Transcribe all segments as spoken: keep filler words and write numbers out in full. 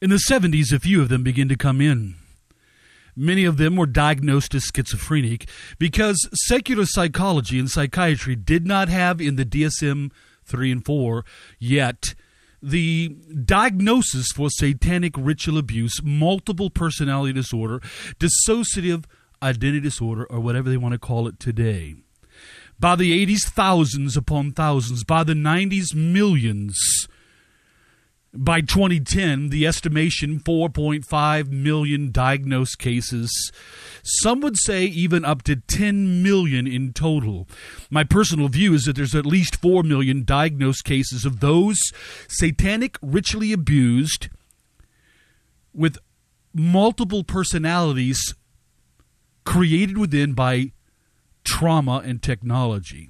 In the seventies, a few of them began to come in. Many of them were diagnosed as schizophrenic because secular psychology and psychiatry did not have in the D S M three and four yet the diagnosis for satanic ritual abuse, multiple personality disorder, dissociative identity disorder, or whatever they want to call it today. By the eighties, thousands upon thousands. By the nineties, millions. By twenty ten, the estimation, four point five million diagnosed cases. Some would say even up to ten million in total. My personal view is that there's at least four million diagnosed cases of those satanic ritually abused with multiple personalities created within by trauma and technology.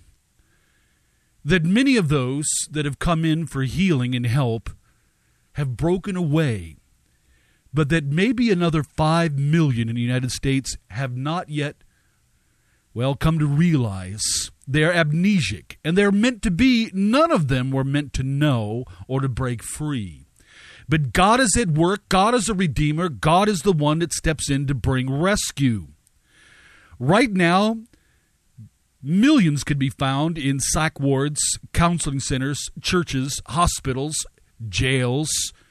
That many of those that have come in for healing and help have broken away, but that maybe another five million in the United States have not yet, well, come to realize they're amnesic, and they're meant to be, none of them were meant to know or to break free. But God is at work, God is a redeemer, God is the one that steps in to bring rescue. Right now, millions could be found in psych wards, counseling centers, churches, hospitals, jails,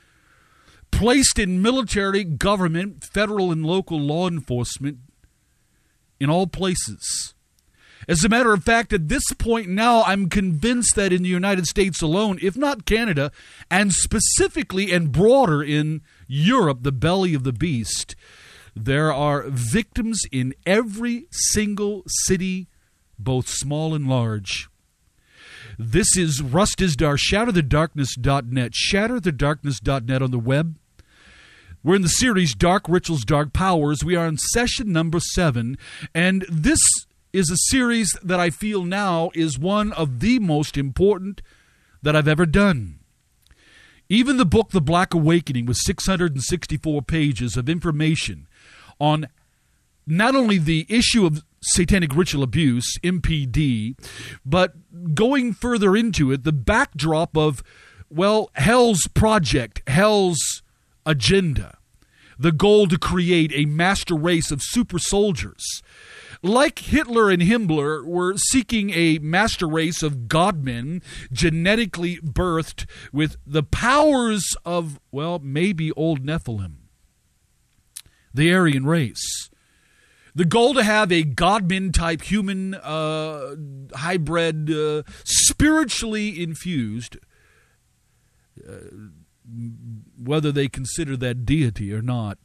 placed in military, government, federal, and local law enforcement in all places. As a matter of fact, at this point now, I'm convinced that in the United States alone, if not Canada, and specifically and broader in Europe, the belly of the beast, there are victims in every single city, both small and large. This is Rust is Dark, shatter the darkness dot net, shatter the darkness dot net on the web. We're in the series Dark Rituals, Dark Powers. We are in session number seven, and this is a series that I feel now is one of the most important that I've ever done. Even the book, The Black Awakening, with six hundred sixty-four pages of information on not only the issue of satanic ritual abuse, M P D, but going further into it, the backdrop of, well, hell's project, hell's agenda, the goal to create a master race of super soldiers. Like Hitler and Himmler were seeking a master race of godmen genetically birthed with the powers of, well, maybe old Nephilim, the Aryan race. The goal to have a godman-type human uh, hybrid, uh, spiritually infused, uh, whether they consider that deity or not,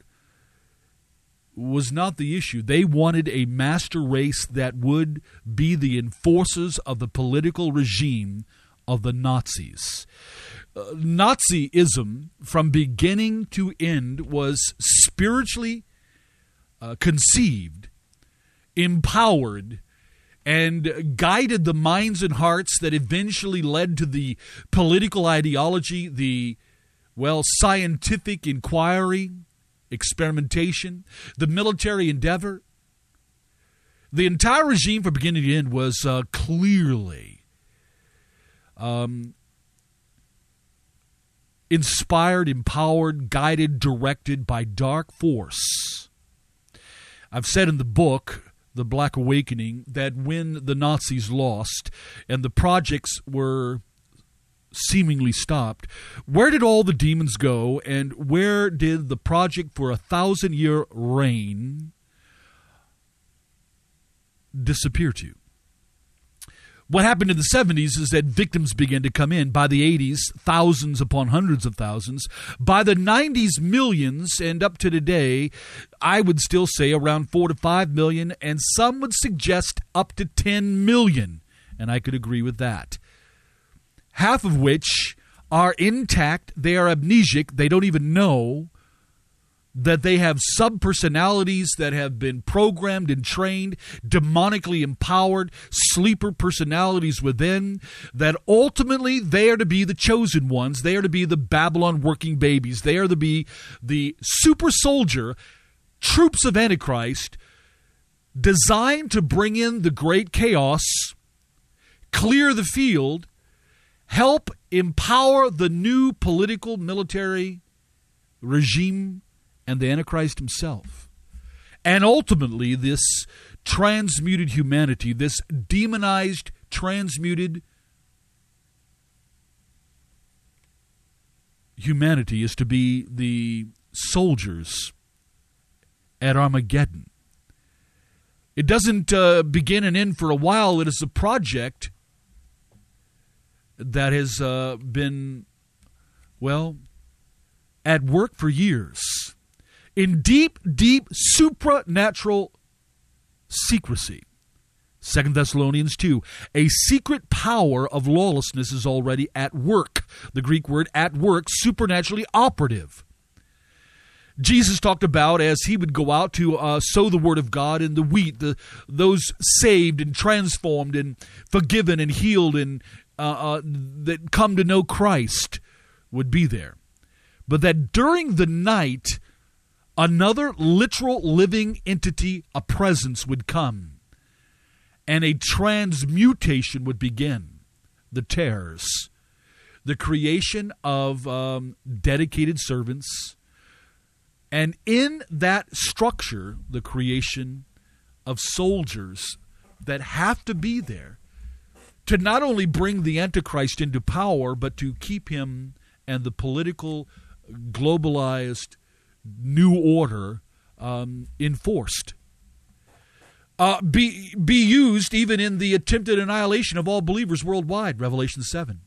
was not the issue. They wanted a master race that would be the enforcers of the political regime of the Nazis. Uh, Nazism, from beginning to end, was spiritually uh, conceived, empowered, and guided the minds and hearts that eventually led to the political ideology, the, well, scientific inquiry, experimentation, the military endeavor. The entire regime from beginning to end was uh, clearly um, inspired, empowered, guided, directed by dark force. I've said in the book, The Black Awakening, that when the Nazis lost and the projects were seemingly stopped, where did all the demons go, and where did the project for a thousand-year reign disappear to? What happened in the seventies is that victims began to come in. By the eighties, thousands upon hundreds of thousands. By the nineties, millions, and up to today, I would still say around four to five million, and some would suggest up to ten million, and I could agree with that. Half of which are intact, they are amnesic, they don't even know that they have sub-personalities that have been programmed and trained, demonically empowered, sleeper personalities within, that ultimately they are to be the chosen ones, they are to be the Babylon working babies, they are to be the super soldier, troops of Antichrist, designed to bring in the great chaos, clear the field, help empower the new political military regime and the Antichrist himself. And ultimately, this transmuted humanity, this demonized, transmuted humanity is to be the soldiers at Armageddon. It doesn't uh, begin and end for a while. It is a project that has uh, been, well, at work for years in deep, deep supernatural secrecy. Second Thessalonians two, a secret power of lawlessness is already at work. The Greek word at work, supernaturally operative. Jesus talked about as he would go out to uh, sow the word of God in the wheat, the, those saved and transformed and forgiven and healed and uh, uh, that come to know Christ would be there. But that during the night, another literal living entity, a presence, would come, and a transmutation would begin. The tares, the creation of um, dedicated servants, and in that structure, the creation of soldiers that have to be there to not only bring the Antichrist into power, but to keep him and the political, globalized new order um, enforced. Uh, be, be used even in the attempted annihilation of all believers worldwide, Revelation seven.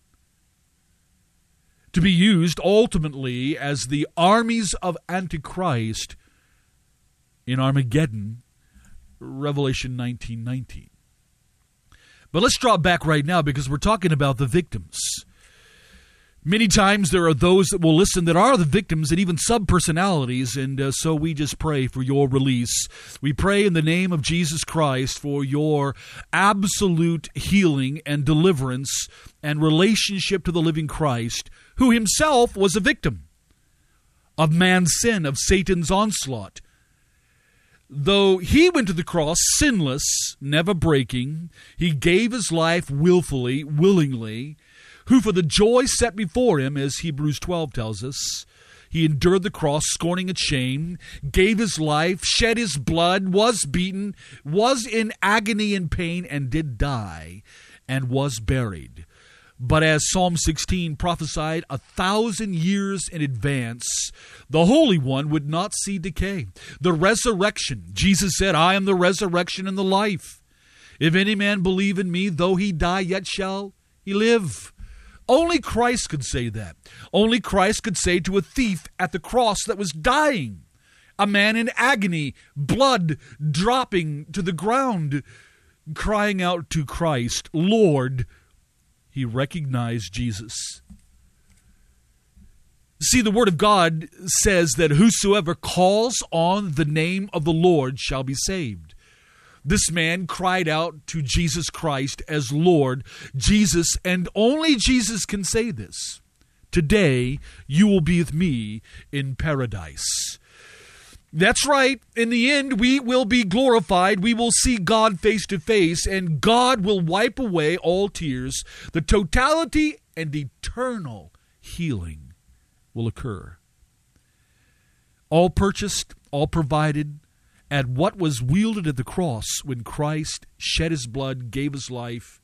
To be used ultimately as the armies of Antichrist in Armageddon, Revelation nineteen nineteen. But let's drop back right now because we're talking about the victims. Many times there are those that will listen that are the victims and even sub-personalities, and uh, so we just pray for your release. We pray in the name of Jesus Christ for your absolute healing and deliverance and relationship to the living Christ, who himself was a victim of man's sin, of Satan's onslaught. Though he went to the cross sinless, never breaking, he gave his life willfully, willingly, who for the joy set before him, as Hebrews twelve tells us, he endured the cross, scorning its shame, gave his life, shed his blood, was beaten, was in agony and pain, and did die, and was buried. But as Psalm sixteen prophesied a thousand years in advance, the Holy One would not see decay. The resurrection, Jesus said, I am the resurrection and the life. If any man believe in me, though he die, yet shall he live. Only Christ could say that. Only Christ could say to a thief at the cross that was dying, a man in agony, blood dropping to the ground, crying out to Christ, Lord, he recognized Jesus. See, the Word of God says that whosoever calls on the name of the Lord shall be saved. This man cried out to Jesus Christ as Lord. Jesus, and only Jesus can say this. Today you will be with me in paradise. That's right. In the end, we will be glorified. We will see God face to face, and God will wipe away all tears. The totality and eternal healing will occur. All purchased, all provided, at what was wielded at the cross when Christ shed his blood, gave his life,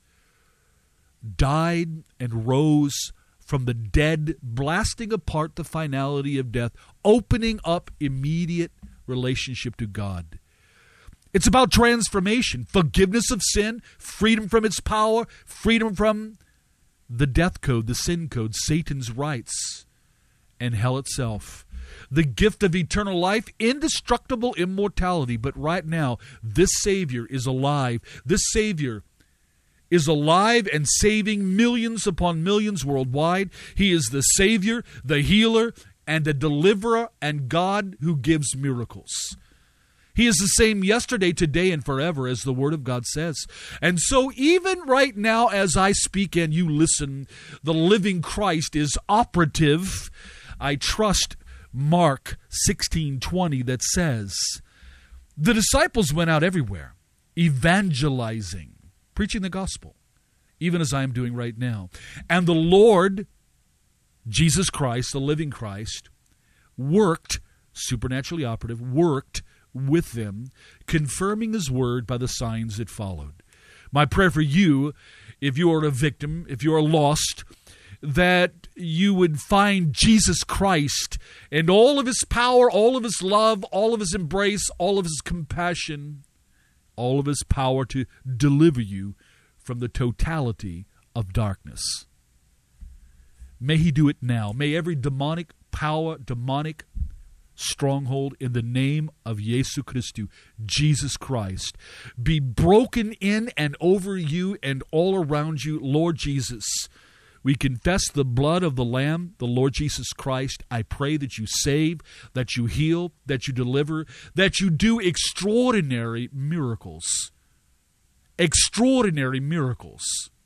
died and rose from the dead, blasting apart the finality of death, opening up immediate relationship to God. It's about transformation, forgiveness of sin, freedom from its power, freedom from the death code, the sin code, Satan's rights, and hell itself. The gift of eternal life, indestructible immortality. But right now, this Savior is alive. This Savior is alive and saving millions upon millions worldwide. He is the Savior, the healer, and the deliverer, and God who gives miracles. He is the same yesterday, today, and forever, as the Word of God says. And so even right now as I speak and you listen, the living Christ is operative. I trust Mark sixteen twenty that says, the disciples went out everywhere, evangelizing, preaching the gospel, even as I am doing right now. And the Lord, Jesus Christ, the living Christ, worked, supernaturally operative, worked with them, confirming his word by the signs that followed. My prayer for you, if you are a victim, if you are lost, that you would find Jesus Christ and all of his power, all of his love, all of his embrace, all of his compassion, all of his power to deliver you from the totality of darkness. May he do it now. May every demonic power, demonic stronghold in the name of Jesu Christu, Jesus Christ, be broken in and over you and all around you, Lord Jesus. We confess the blood of the Lamb, the Lord Jesus Christ. I pray that you save, that you heal, that you deliver, that you do extraordinary miracles. Extraordinary miracles.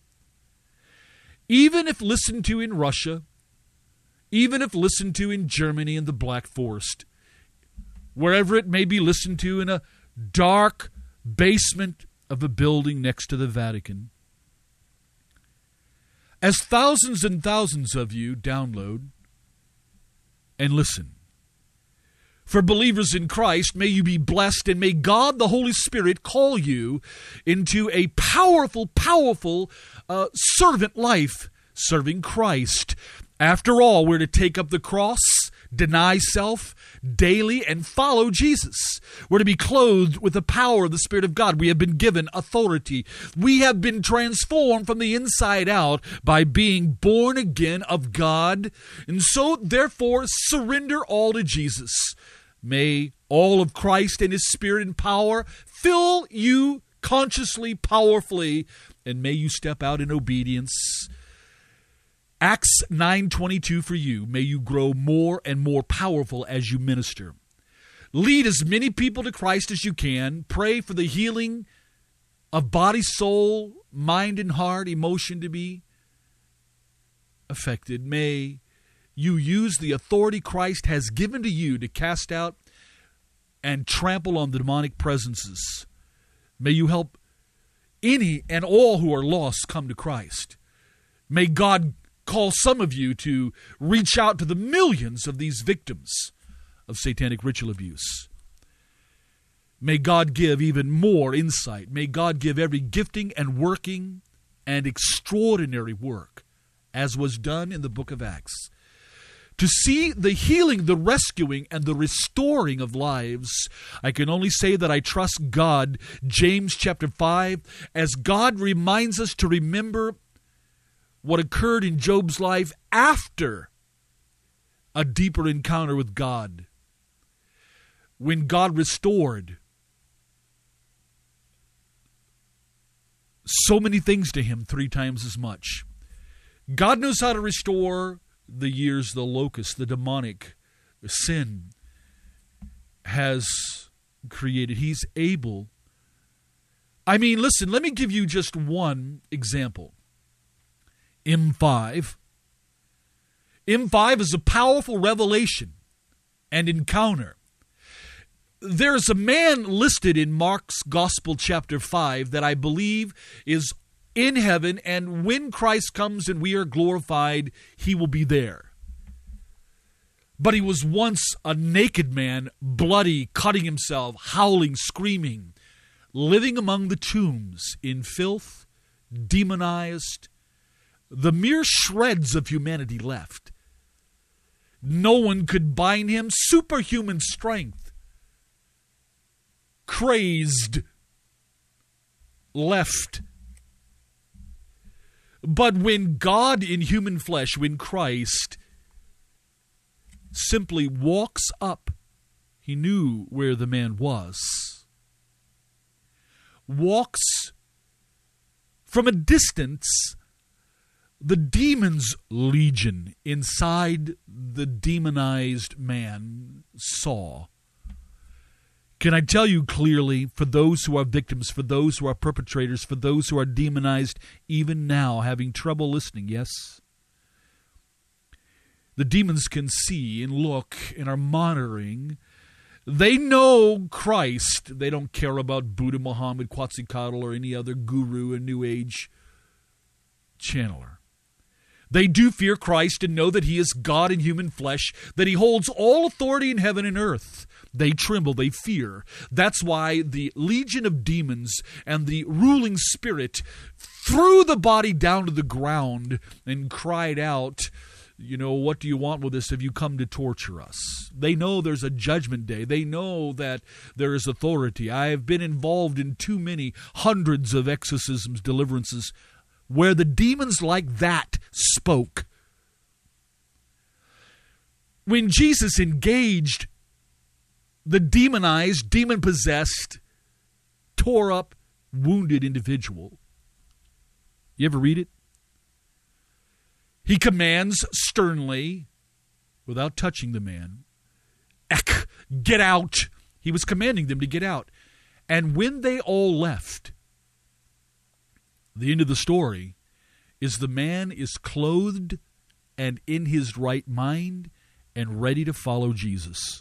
Even if listened to in Russia, even if listened to in Germany in the Black Forest, wherever it may be listened to in a dark basement of a building next to the Vatican. As thousands and thousands of you download and listen. For believers in Christ, may you be blessed, and may God the Holy Spirit call you into a powerful, powerful uh, servant life, serving Christ. After all, we're to take up the cross, deny self daily, and follow Jesus. We're to be clothed with the power of the Spirit of God. We have been given authority. We have been transformed from the inside out by being born again of God. And so, therefore, surrender all to Jesus. May all of Christ and his Spirit and power fill you consciously, powerfully, and may you step out in obedience. Acts nine twenty-two for you. May you grow more and more powerful as you minister. Lead as many people to Christ as you can. Pray for the healing of body, soul, mind, and heart, emotion to be affected. May you use the authority Christ has given to you to cast out and trample on the demonic presences. May you help any and all who are lost come to Christ. May God call some of you to reach out to the millions of these victims of satanic ritual abuse. May God give even more insight. May God give every gifting and working and extraordinary work, as was done in the book of Acts, to see the healing, the rescuing, and the restoring of lives. I can only say that I trust God. James chapter five, as God reminds us to remember what occurred in Job's life after a deeper encounter with God, when God restored so many things to him three times as much. God knows how to restore the years the locust, the demonic, the sin has created. He's able. I mean, listen, let me give you just one example. M five. M five is a powerful revelation and encounter. There's a man listed in Mark's Gospel chapter five that I believe is in heaven, and when Christ comes and we are glorified, he will be there. But he was once a naked man, bloody, cutting himself, howling, screaming, living among the tombs in filth, demonized, the mere shreds of humanity left. No one could bind him. Superhuman strength. Crazed. Left. But when God in human flesh, when Christ simply walks up, he knew where the man was. Walks from a distance. The demon's legion inside the demonized man saw. Can I tell you clearly, for those who are victims, for those who are perpetrators, for those who are demonized, even now having trouble listening, yes? The demons can see and look and are monitoring. They know Christ. They don't care about Buddha, Muhammad, Quetzalcoatl, or any other guru and New Age channeler. They do fear Christ and know that he is God in human flesh, that he holds all authority in heaven and earth. They tremble, they fear. That's why the legion of demons and the ruling spirit threw the body down to the ground and cried out, you know, what do you want with us? Have you come to torture us? They know there's a judgment day. They know that there is authority. I have been involved in too many hundreds of exorcisms, deliverances, where the demons like that spoke. When Jesus engaged the demonized, demon-possessed, tore up, wounded individual, you ever read it? He commands sternly, without touching the man, Ek, get out. He was commanding them to get out. And when they all left, the end of the story is the man is clothed and in his right mind and ready to follow Jesus.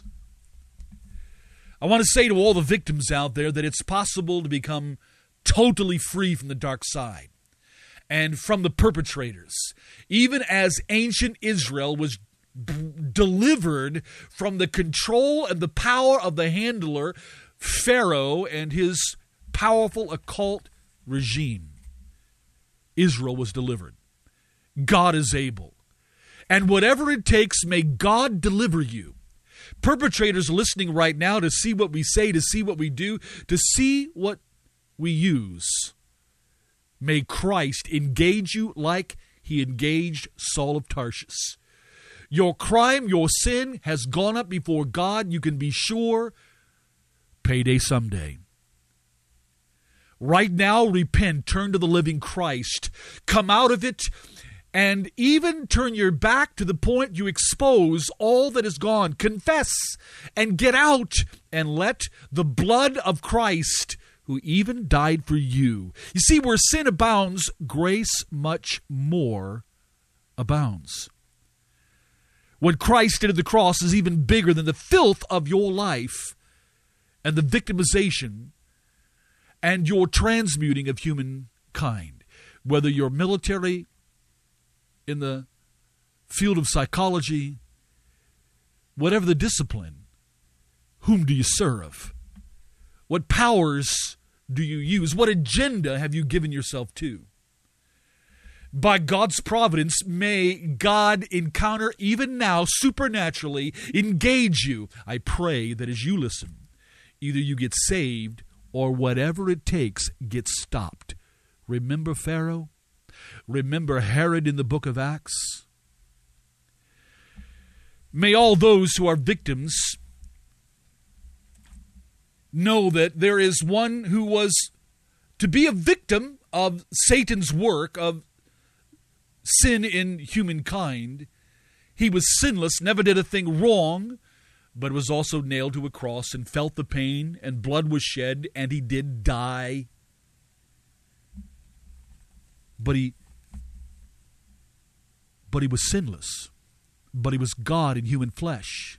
I want to say to all the victims out there that it's possible to become totally free from the dark side and from the perpetrators. Even as ancient Israel was b- delivered from the control and the power of the handler, Pharaoh, and his powerful occult regime, Israel was delivered. God is able. And whatever it takes, may God deliver you. Perpetrators listening right now to see what we say, to see what we do, to see what we use. May Christ engage you like he engaged Saul of Tarsus. Your crime, your sin has gone up before God. You can be sure payday someday. Right now, repent, turn to the living Christ. Come out of it, and even turn your back to the point you expose all that is gone. Confess and get out, and let the blood of Christ, who even died for you. You see, where sin abounds, grace much more abounds. What Christ did at the cross is even bigger than the filth of your life and the victimization and your transmuting of humankind. Whether you're military, in the field of psychology, whatever the discipline, whom do you serve? What powers do you use? What agenda have you given yourself to? By God's providence, may God encounter even now, supernaturally, engage you. I pray that as you listen, either you get saved or whatever it takes gets stopped. Remember Pharaoh? Remember Herod in the book of Acts? May all those who are victims know that there is one who was to be a victim of Satan's work, of sin in humankind. He was sinless, never did a thing wrong, but was also nailed to a cross and felt the pain, and blood was shed, and he did die. But he, but he was sinless. But he was God in human flesh.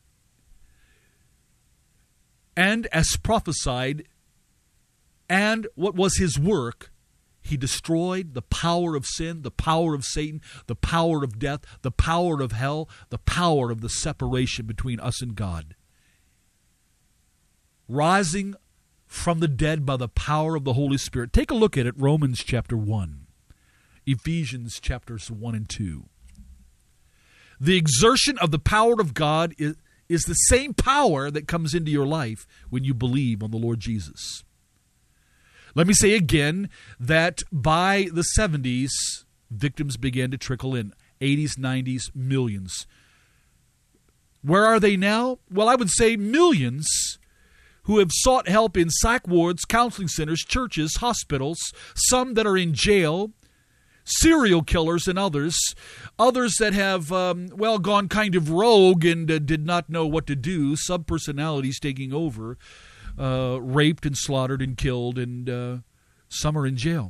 And as prophesied, and what was his work, he destroyed the power of sin, the power of Satan, the power of death, the power of hell, the power of the separation between us and God. Rising from the dead by the power of the Holy Spirit. Take a look at it, Romans chapter one, Ephesians chapters one and two. The exertion of the power of God is, is the same power that comes into your life when you believe on the Lord Jesus. Let me say again that by the seventies, victims began to trickle in. eighties, nineties, millions. Where are they now? Well, I would say millions who have sought help in psych wards, counseling centers, churches, hospitals, some that are in jail, serial killers and others, others that have, um, well, gone kind of rogue and uh, did not know what to do, subpersonalities taking over, uh, raped and slaughtered and killed, and uh, some are in jail.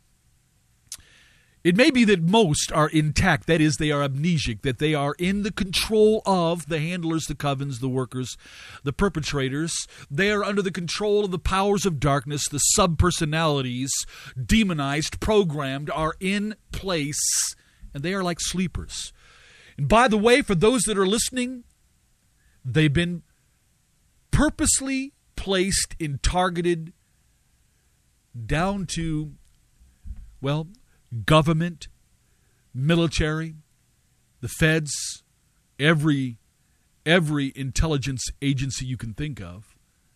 It may be that most are intact, that is, they are amnesic, that they are in the control of the handlers, the covens, the workers, the perpetrators. They are under the control of the powers of darkness. The subpersonalities, demonized, programmed, are in place, and they are like sleepers. And by the way, for those that are listening, they've been purposely placed in targeted down to, well, government, military, the feds, every every intelligence agency you can think of.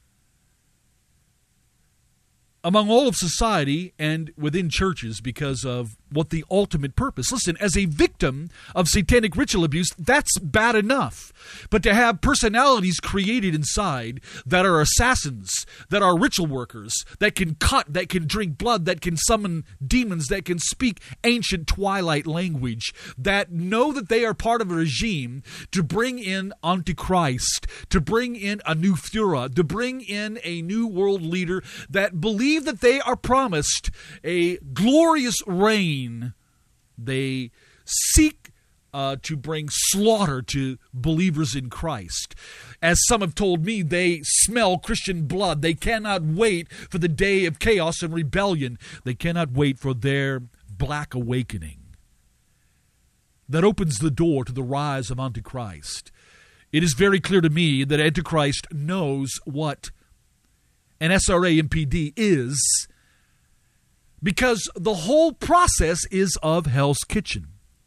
Among all of society and within churches because of what the ultimate purpose. Listen, as a victim of satanic ritual abuse, that's bad enough. But to have personalities created inside that are assassins, that are ritual workers, that can cut, that can drink blood, that can summon demons, that can speak ancient twilight language, that know that they are part of a regime to bring in Antichrist, to bring in a new Führer, to bring in a new world leader, that believe that they are promised a glorious reign. They seek uh, to bring slaughter to believers in Christ. As some have told me, they smell Christian blood. They cannot wait for the day of chaos and rebellion. They cannot wait for their black awakening that opens the door to the rise of Antichrist. It is very clear to me that Antichrist knows what an S R A M P D is, because the whole process is of Hell's Kitchen.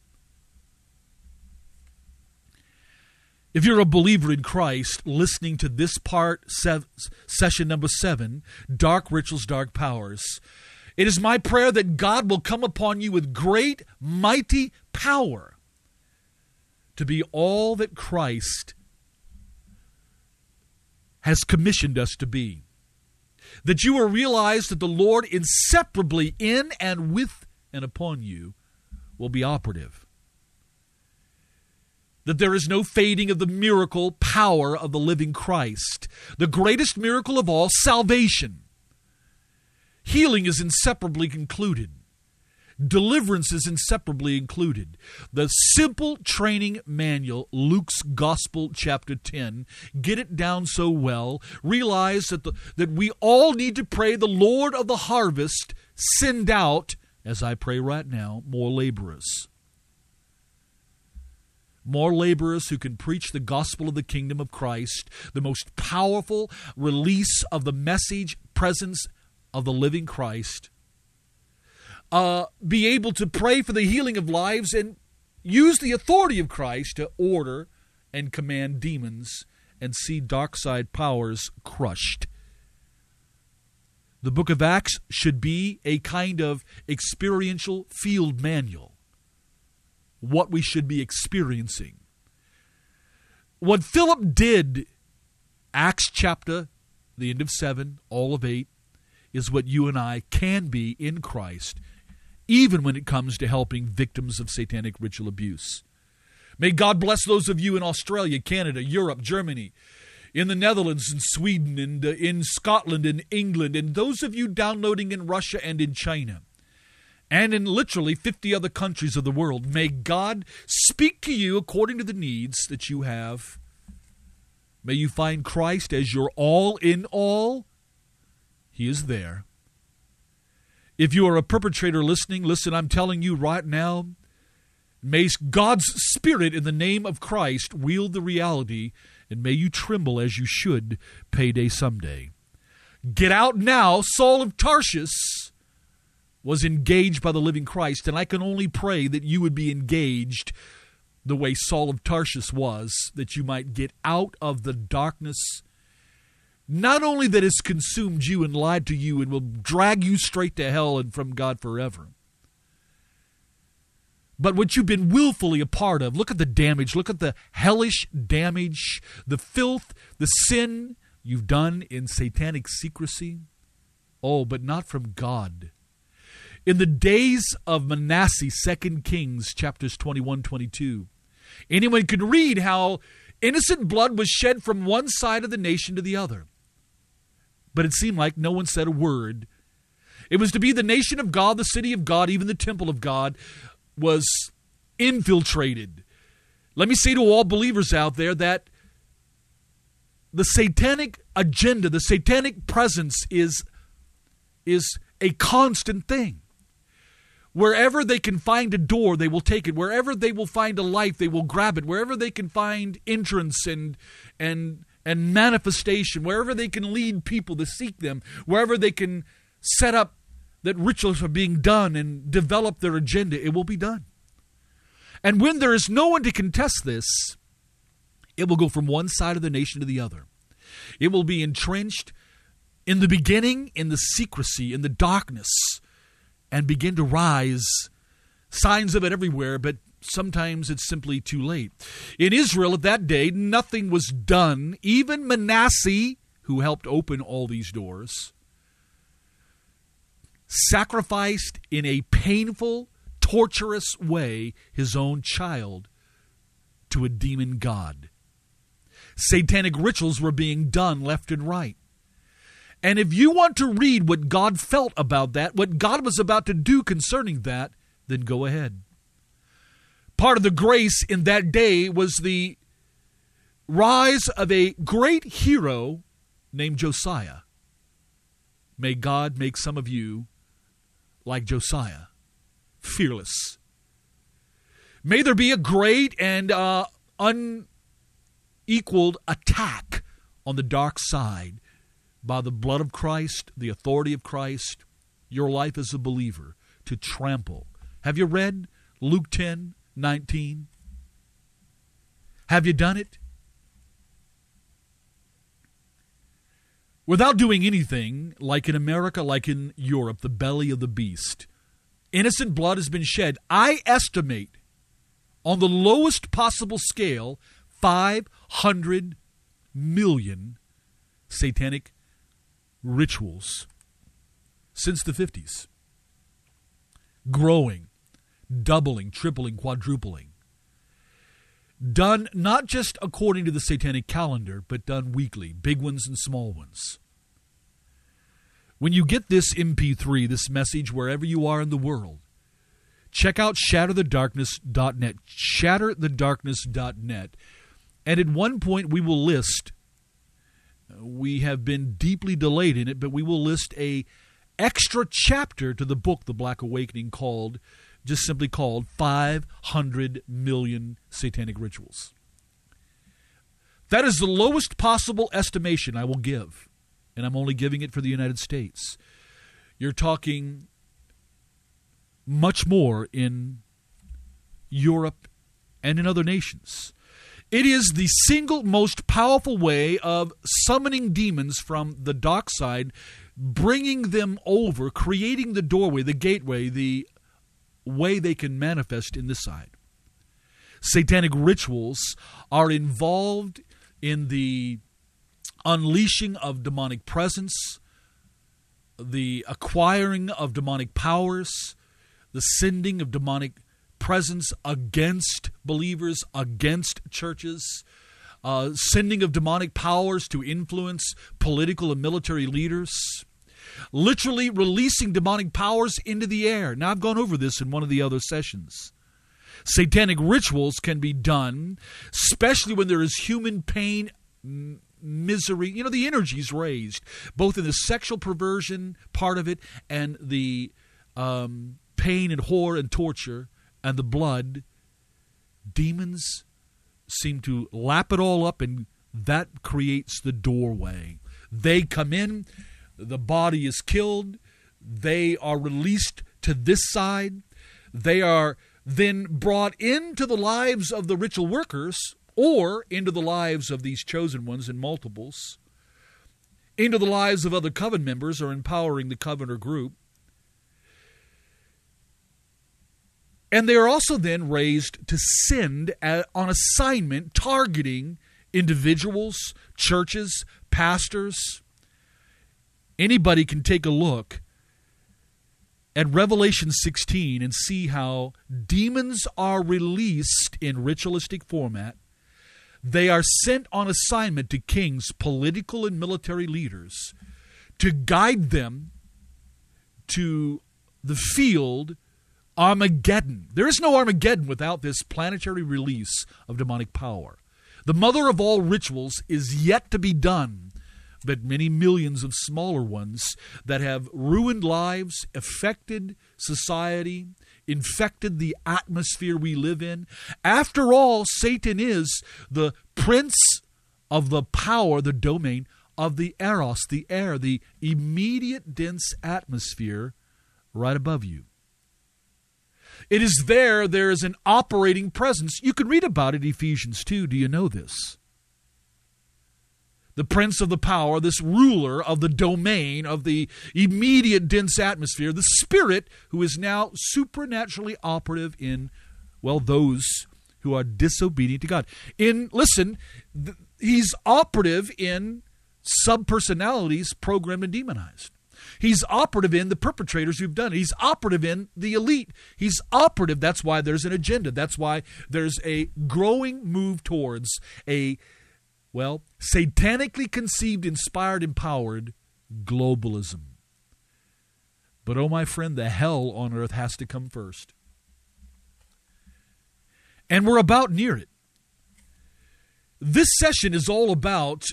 If you're a believer in Christ, listening to this part, sev- session number seven, Dark Rituals, Dark Powers, it is my prayer that God will come upon you with great, mighty power to be all that Christ has commissioned us to be. That you will realize that the Lord inseparably in and with and upon you will be operative. That there is no fading of the miracle power of the living Christ. The greatest miracle of all, salvation. Healing is inseparably included. Deliverance is inseparably included. The simple training manual, Luke's Gospel, chapter ten, get it down so well. Realize that, the, that we all need to pray, the Lord of the harvest, send out, as I pray right now, more laborers. More laborers who can preach the gospel of the kingdom of Christ, the most powerful release of the message, presence of the living Christ. Uh, be able to pray for the healing of lives and use the authority of Christ to order and command demons and see dark side powers crushed. The book of Acts should be a kind of experiential field manual. What we should be experiencing. What Philip did, Acts chapter, the end of seven, all of eight, is what you and I can be in Christ, even when it comes to helping victims of satanic ritual abuse. May God bless those of you in Australia, Canada, Europe, Germany, in the Netherlands and Sweden, and uh, in Scotland and England, and those of you downloading in Russia and in China, and in literally fifty other countries of the world. May God speak to you according to the needs that you have. May you find Christ as your all in all. He is there. If you are a perpetrator listening, listen, I'm telling you right now, may God's Spirit in the name of Christ wield the reality, and may you tremble as you should payday someday. Get out now. Saul of Tarsus was engaged by the living Christ, and I can only pray that you would be engaged the way Saul of Tarsus was, that you might get out of the darkness, not only that has consumed you and lied to you and will drag you straight to hell and from God forever, but what you've been willfully a part of. Look at the damage. Look at the hellish damage, the filth, the sin you've done in satanic secrecy. Oh, but not from God. In the days of Manasseh, Second Kings, chapters twenty-one, twenty-two, anyone can read how innocent blood was shed from one side of the nation to the other. But it seemed like no one said a word. It was to be the nation of God, the city of God, even the temple of God was infiltrated. Let me say to all believers out there that the satanic agenda, the satanic presence is, is a constant thing. Wherever they can find a door, they will take it. Wherever they will find a life, they will grab it. Wherever they can find entrance and and and manifestation, wherever they can lead people to seek them, wherever they can set up that rituals are being done and develop their agenda, it will be done. And when there is no one to contest this, it will go from one side of the nation to the other. It will be entrenched in the beginning, in the secrecy, in the darkness, and begin to rise. Signs of it everywhere, but sometimes it's simply too late. In Israel at that day, nothing was done. Even Manasseh, who helped open all these doors, sacrificed in a painful, torturous way his own child to a demon god. Satanic rituals were being done left and right. And if you want to read what God felt about that, what God was about to do concerning that, then go ahead. Part of the grace in that day was the rise of a great hero named Josiah. May God make some of you like Josiah, fearless. May there be a great and uh, unequaled attack on the dark side by the blood of Christ, the authority of Christ, your life as a believer, to trample. Have you read Luke ten nineteen? Have you done it? Without doing anything, like in America, like in Europe, the belly of the beast, innocent blood has been shed. I estimate, on the lowest possible scale, five hundred million satanic rituals since the fifties. Growing, doubling, tripling, quadrupling. Done not just according to the satanic calendar, but done weekly, big ones and small ones. When you get this M P three, this message, wherever you are in the world, check out shatter the darkness dot net, shatter the darkness dot net. And at one point we will list, we have been deeply delayed in it, but we will list a extra chapter to the book, The Black Awakening, called, just simply called, five hundred million Satanic Rituals. That is the lowest possible estimation I will give, and I'm only giving it for the United States. You're talking much more in Europe and in other nations. It is the single most powerful way of summoning demons from the dark side, bringing them over, creating the doorway, the gateway, the way they can manifest in this side. Satanic rituals are involved in the unleashing of demonic presence, the acquiring of demonic powers, the sending of demonic presence against believers, against churches, uh, sending of demonic powers to influence political and military leaders, literally releasing demonic powers into the air. Now, I've gone over this in one of the other sessions. Satanic rituals can be done, especially when there is human pain, m- misery. You know, the energy is raised, both in the sexual perversion part of it and the um, pain and horror and torture and the blood. Demons seem to lap it all up, and that creates the doorway. They come in, the body is killed, they are released to this side, they are then brought into the lives of the ritual workers, or into the lives of these chosen ones in multiples, into the lives of other coven members or empowering the coven or group. And they are also then raised to send at, on assignment, targeting individuals, churches, pastors. Anybody can take a look at Revelation sixteen and see how demons are released in ritualistic format. They are sent on assignment to kings, political and military leaders, to guide them to the field Armageddon. There is no Armageddon without this planetary release of demonic power. The mother of all rituals is yet to be done but many millions of smaller ones that have ruined lives, affected society, infected the atmosphere we live in. After all, Satan is the prince of the power, the domain of the eros, the air, the immediate dense atmosphere right above you. It is there, there is an operating presence. You can read about it in Ephesians two. Do you know this? The prince of the power, this ruler of the domain of the immediate dense atmosphere, the spirit who is now supernaturally operative in, well, those who are disobedient to God. In, listen, th- he's operative in subpersonalities programmed and demonized. He's operative in the perpetrators who've done it. He's operative in the elite. He's operative. That's why there's an agenda. That's why there's a growing move towards a, well, satanically conceived, inspired, empowered globalism. But, oh, my friend, the hell on earth has to come first. And we're about near it. This session is all about,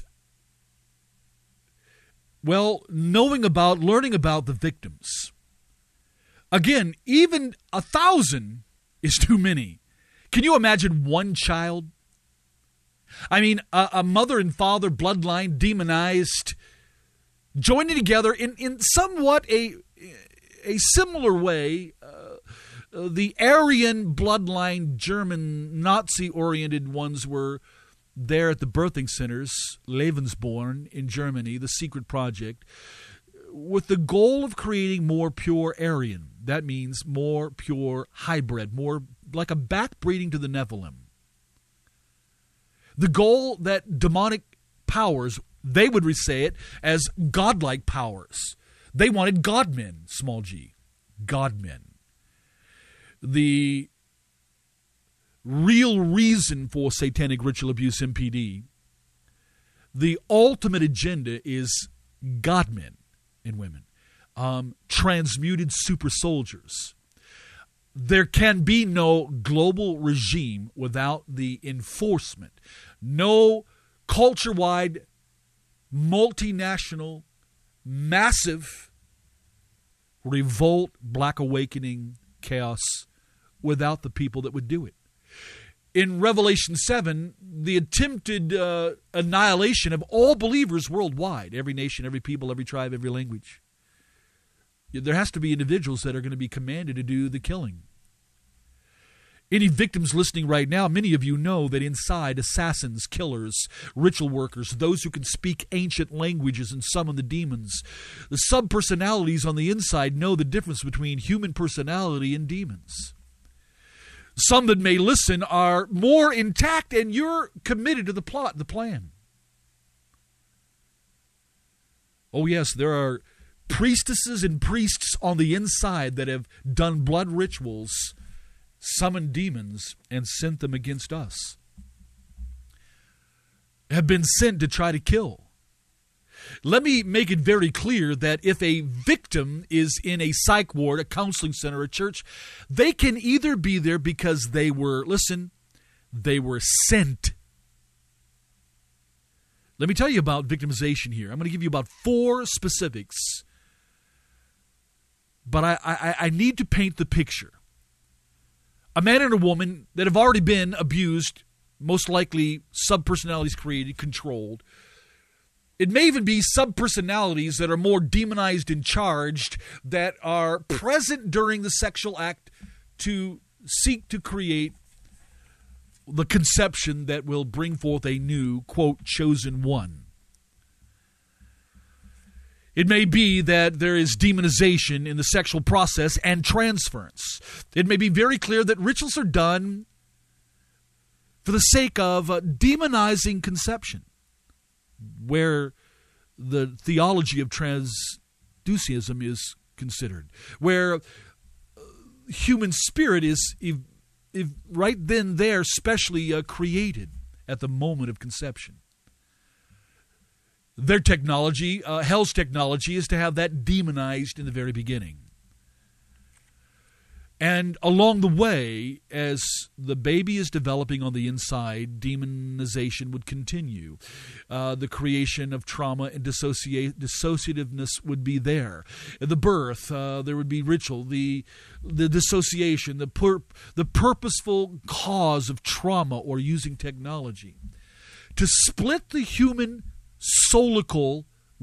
well, knowing about, learning about the victims. Again, even a thousand is too many. Can you imagine one child? I mean, a, a mother and father bloodline demonized, joining together in, in somewhat a, a similar way. Uh, uh, the Aryan bloodline, German, Nazi-oriented ones were there at the birthing centers, Lebensborn in Germany, the secret project, with the goal of creating more pure Aryan. That means more pure hybrid, more like a backbreeding to the Nephilim. The goal that demonic powers, they would say it as godlike powers. They wanted godmen, small g, godmen. The real reason for satanic ritual abuse, M P D, the ultimate agenda is godmen and women, um, transmuted super soldiers. There can be no global regime without the enforcement. No culture-wide, multinational, massive revolt, black awakening, chaos without the people that would do it. In Revelation seven, the attempted uh, annihilation of all believers worldwide, every nation, every people, every tribe, every language. There has to be individuals that are going to be commanded to do the killing. Any victims listening right now, many of you know that inside assassins, killers, ritual workers, those who can speak ancient languages and summon the demons, the subpersonalities on the inside know the difference between human personality and demons. Some that may listen are more intact, and you're committed to the plot, the plan. Oh yes, there are priestesses and priests on the inside that have done blood rituals, summoned demons, and sent them against us. Have been sent to try to kill. Let me make it very clear that if a victim is in a psych ward, a counseling center, a church, they can either be there because they were, listen, they were sent. Let me tell you about victimization here. I'm going to give you about four specifics, but I, I, I need to paint the picture. A man and a woman that have already been abused, most likely subpersonalities created, controlled. It may even be subpersonalities that are more demonized and charged that are present during the sexual act to seek to create the conception that will bring forth a new, quote, chosen one. It may be that there is demonization in the sexual process and transference. It may be very clear that rituals are done for the sake of uh, demonizing conception, where the theology of transducism is considered, where uh, human spirit is if, if right then there specially uh, created at the moment of conception. Their technology, uh, hell's technology, is to have that demonized in the very beginning. And along the way, as the baby is developing on the inside, demonization would continue. Uh, the creation of trauma and dissociate, dissociativeness would be there. At the birth, uh, there would be ritual, the the dissociation, the pur- the purposeful cause of trauma or using technology to split the human solical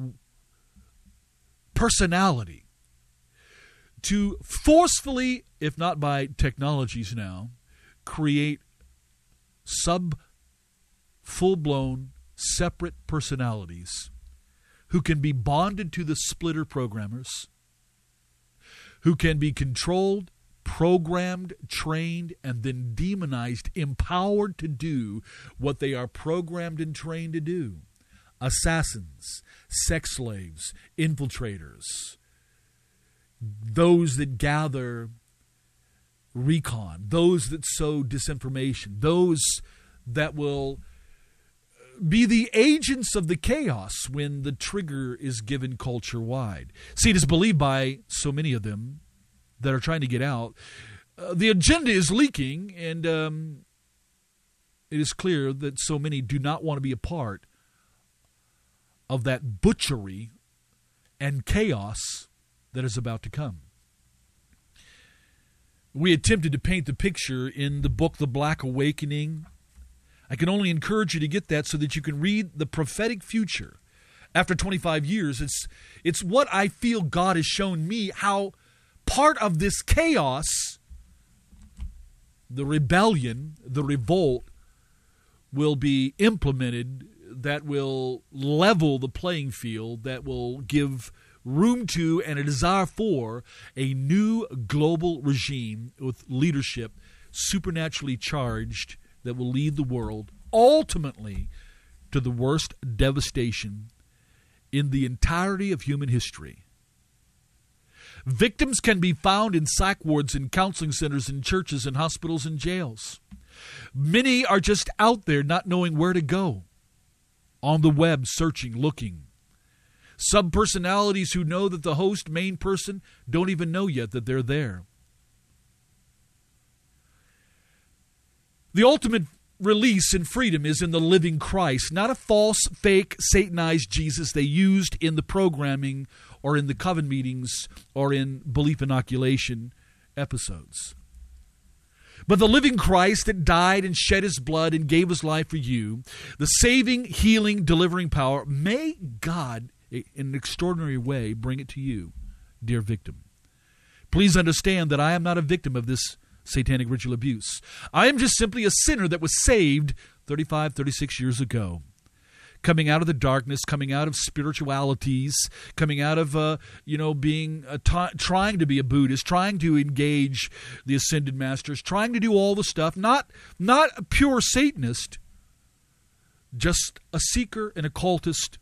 personality, to forcefully, if not by technologies now, create sub full-blown separate personalities who can be bonded to the splitter programmers, who can be controlled, programmed, trained, and then demonized, empowered to do what they are programmed and trained to do. Assassins, sex slaves, infiltrators, those that gather recon, those that sow disinformation, those that will be the agents of the chaos when the trigger is given culture-wide. See, it is believed by so many of them that are trying to get out. Uh, the agenda is leaking, and um, it is clear that so many do not want to be a part of that butchery and chaos that is about to come. We attempted to paint the picture in the book, The Black Awakening. I can only encourage you to get that so that you can read the prophetic future. After twenty-five years, it's it's what I feel God has shown me, how part of this chaos, the rebellion, the revolt, will be implemented that will level the playing field, that will give room to and a desire for a new global regime with leadership supernaturally charged that will lead the world ultimately to the worst devastation in the entirety of human history. Victims can be found in psych wards and counseling centers and churches and hospitals and jails. Many are just out there not knowing where to go, on the web searching, looking. Subpersonalities who know that the host, main person, don't even know yet that they're there. The ultimate release and freedom is in the living Christ, not a false, fake, Satanized Jesus they used in the programming or in the coven meetings or in belief inoculation episodes. But the living Christ that died and shed his blood and gave his life for you, the saving, healing, delivering power, may God, in an extraordinary way, bring it to you, dear victim. Please understand that I am not a victim of this satanic ritual abuse. I am just simply a sinner that was saved thirty-five, thirty-six years ago. Coming out of the darkness, coming out of spiritualities, coming out of, uh, you know, being, a t- trying to be a Buddhist, trying to engage the ascended masters, trying to do all the stuff, not, not a pure Satanist, just a seeker, an occultist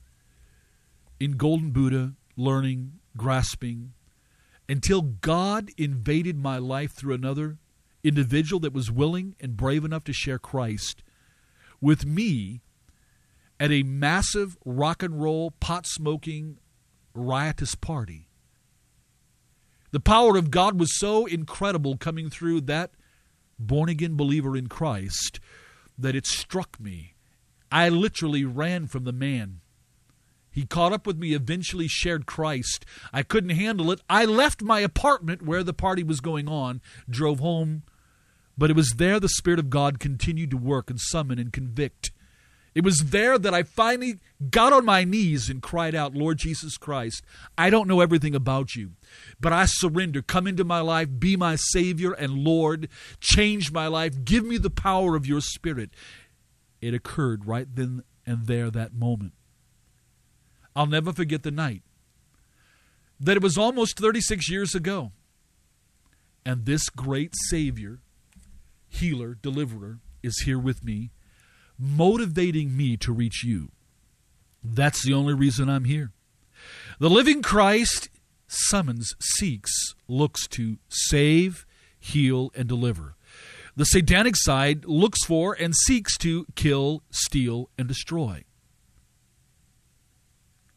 in Golden Buddha, learning, grasping, until God invaded my life through another individual that was willing and brave enough to share Christ with me at a massive rock and roll, pot-smoking, riotous party. The power of God was so incredible coming through that born-again believer in Christ that it struck me. I literally ran from the man. He caught up with me, eventually shared Christ. I couldn't handle it. I left my apartment where the party was going on, drove home, but it was there the Spirit of God continued to work and summon and convict. It was there that I finally got on my knees and cried out, Lord Jesus Christ, I don't know everything about you, but I surrender. Come into my life, be my Savior and Lord. Change my life. Give me the power of your Spirit. It occurred right then and there, that moment. I'll never forget the night that it was almost thirty-six years ago. And this great Savior, healer, deliverer is here with me, motivating me to reach you. That's the only reason I'm here. The living Christ summons, seeks, looks to save, heal, and deliver. The satanic side looks for and seeks to kill, steal, and destroy.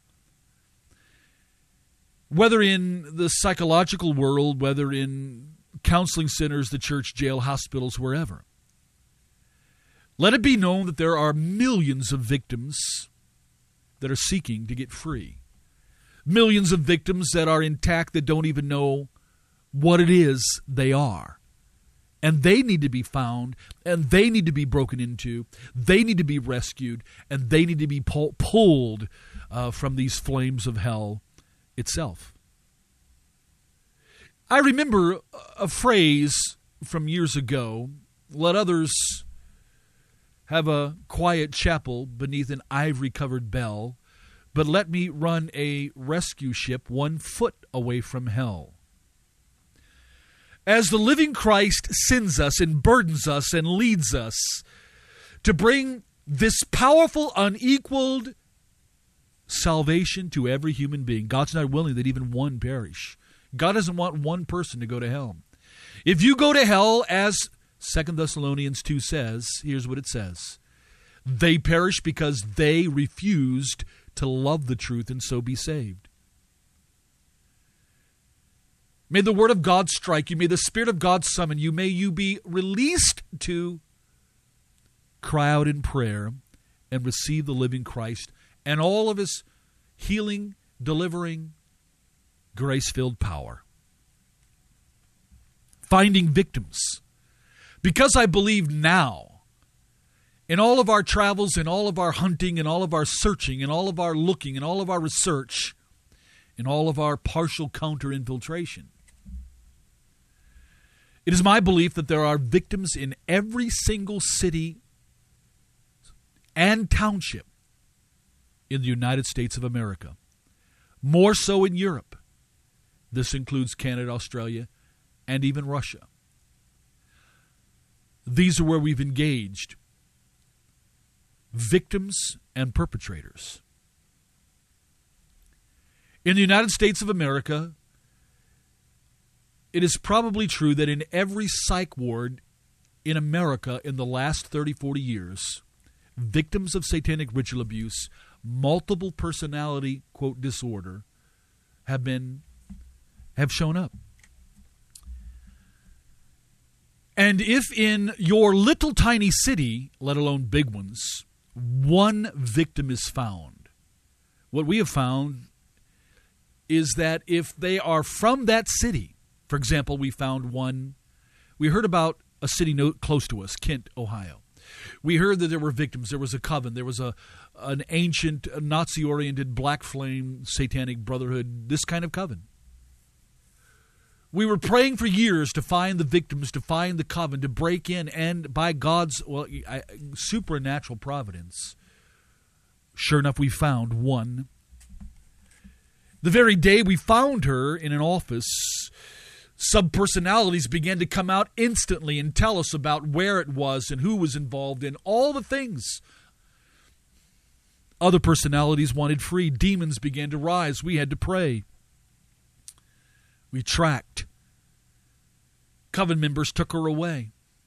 Whether in the psychological world, whether in counseling centers, the church, jail, hospitals, wherever. Let it be known that there are millions of victims that are seeking to get free. Millions of victims that are intact that don't even know what it is they are. And they need to be found, and they need to be broken into, they need to be rescued, and they need to be pull, pulled uh, from these flames of hell itself. I remember a phrase from years ago, let others have a quiet chapel beneath an ivory-covered bell, but let me run a rescue ship one foot away from hell. As the living Christ sends us and burdens us and leads us to bring this powerful, unequaled salvation to every human being, God's not willing that even one perish. God doesn't want one person to go to hell. If you go to hell, as Second Thessalonians two says, here's what it says. They perish because they refused to love the truth and so be saved. May the word of God strike you. May the Spirit of God summon you. May you be released to cry out in prayer and receive the living Christ and all of his healing, delivering, grace-filled power. Finding victims. Because I believe now, in all of our travels, in all of our hunting, in all of our searching, in all of our looking, in all of our research, in all of our partial counter-infiltration, it is my belief that there are victims in every single city and township in the United States of America. More so in Europe. This includes Canada, Australia, and even Russia. These are where we've engaged victims and perpetrators. In the United States of America, it is probably true that in every psych ward in America in the last thirty, forty years, victims of satanic ritual abuse, multiple personality, quote, disorder, have been, have shown up. And if in your little tiny city, let alone big ones, one victim is found, what we have found is that if they are from that city, for example, we found one, we heard about a city no, close to us, Kent, Ohio. We heard that there were victims. There was a coven. There was a an ancient, Nazi-oriented, black flame, satanic brotherhood, this kind of coven. We were praying for years to find the victims, to find the coven, to break in, and by God's well, supernatural providence, sure enough, we found one. The very day we found her in an office, subpersonalities began to come out instantly and tell us about where it was and who was involved in all the things. Other personalities wanted free. Demons began to rise. We had to pray. We tracked. Coven members took her away.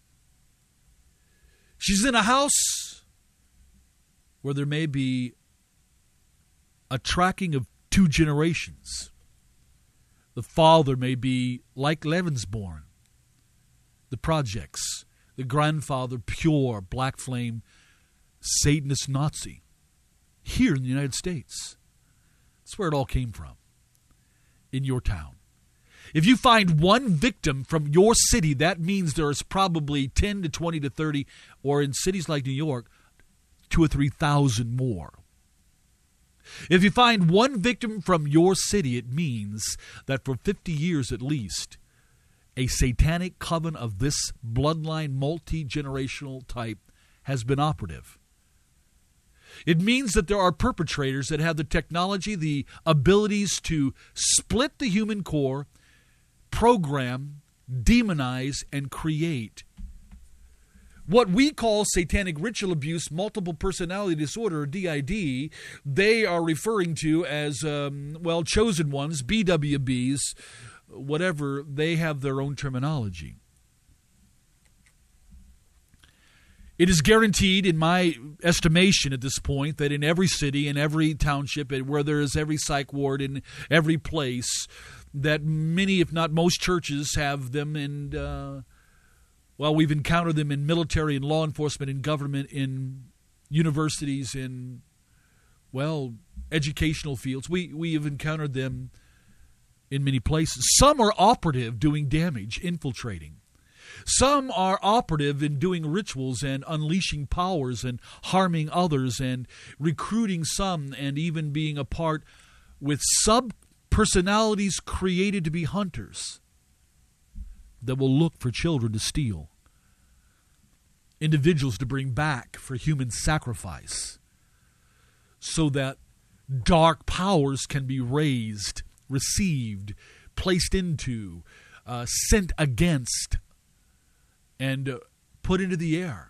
She's in a house where there may be a tracking of two generations. The father may be like Levensborn, the projects. The grandfather, pure, black flame, Satanist Nazi. Here in the United States. That's where it all came from. In your town. If you find one victim from your city, that means there is probably ten to twenty to thirty, or in cities like New York, two or three thousand more. If you find one victim from your city, it means that for fifty years at least, a satanic coven of this bloodline, multi-generational type has been operative. It means that there are perpetrators that have the technology, the abilities to split the human core, program, demonize, and create what we call satanic ritual abuse, multiple personality disorder, or D I D. They are referring to as, um, well, chosen ones, B W Bs, whatever. They have their own terminology. It is guaranteed, in my estimation at this point, that in every city, in every township, where there is every psych ward, in every place, that many, if not most churches have them, and, uh, well, we've encountered them in military and law enforcement, in government, in universities, in, well, educational fields. We, we have encountered them in many places. Some are operative, doing damage, infiltrating. Some are operative in doing rituals and unleashing powers and harming others and recruiting some and even being a part with sub-personalities created to be hunters that will look for children to steal, individuals to bring back for human sacrifice, so that dark powers can be raised, received, placed into, uh, sent against, and uh, put into the air.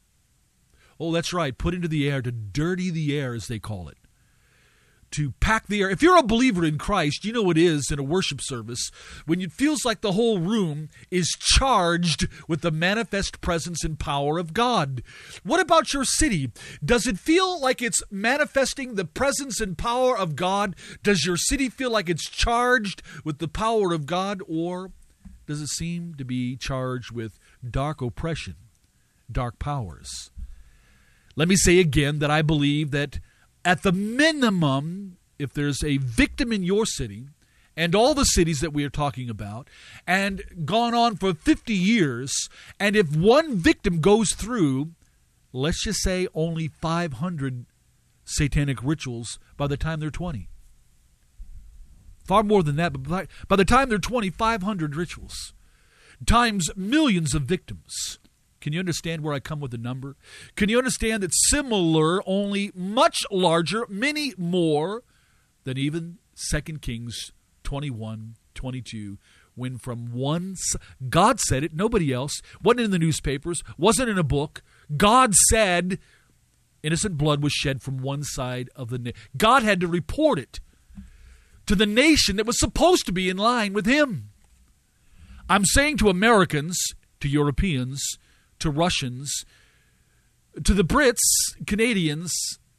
Oh, that's right, put into the air, to dirty the air, as they call it. To pack the air. If you're a believer in Christ, you know what it is in a worship service when it feels like the whole room is charged with the manifest presence and power of God. What about your city? Does it feel like it's manifesting the presence and power of God? Does your city feel like it's charged with the power of God? Or does it seem to be charged with dark oppression, dark powers? Let me say again that I believe that at the minimum, if there's a victim in your city, and all the cities that we are talking about, and gone on for fifty years, and if one victim goes through, let's just say only five hundred satanic rituals by the time they're twenty. Far more than that, but by, by the time they're twenty, five hundred rituals, times millions of victims. Can you understand where I come with the number? Can you understand that similar, only much larger, many more than even Second Kings twenty-one, twenty-two, when from one, God said it, nobody else, wasn't in the newspapers, wasn't in a book. God said innocent blood was shed from one side of the nation. God had to report it to the nation that was supposed to be in line with him. I'm saying to Americans, to Europeans, to Russians, to the Brits, Canadians,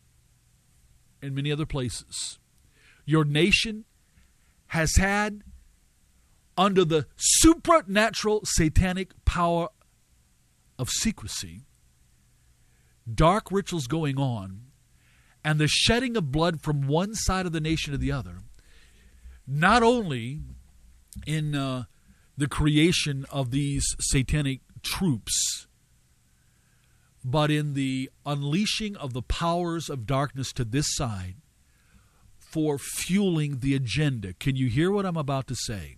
and many other places, your nation has had, under the supernatural satanic power of secrecy, dark rituals going on, and the shedding of blood from one side of the nation to the other, not only in uh, the creation of these satanic troops, but in the unleashing of the powers of darkness to this side for fueling the agenda. Can you hear what I'm about to say?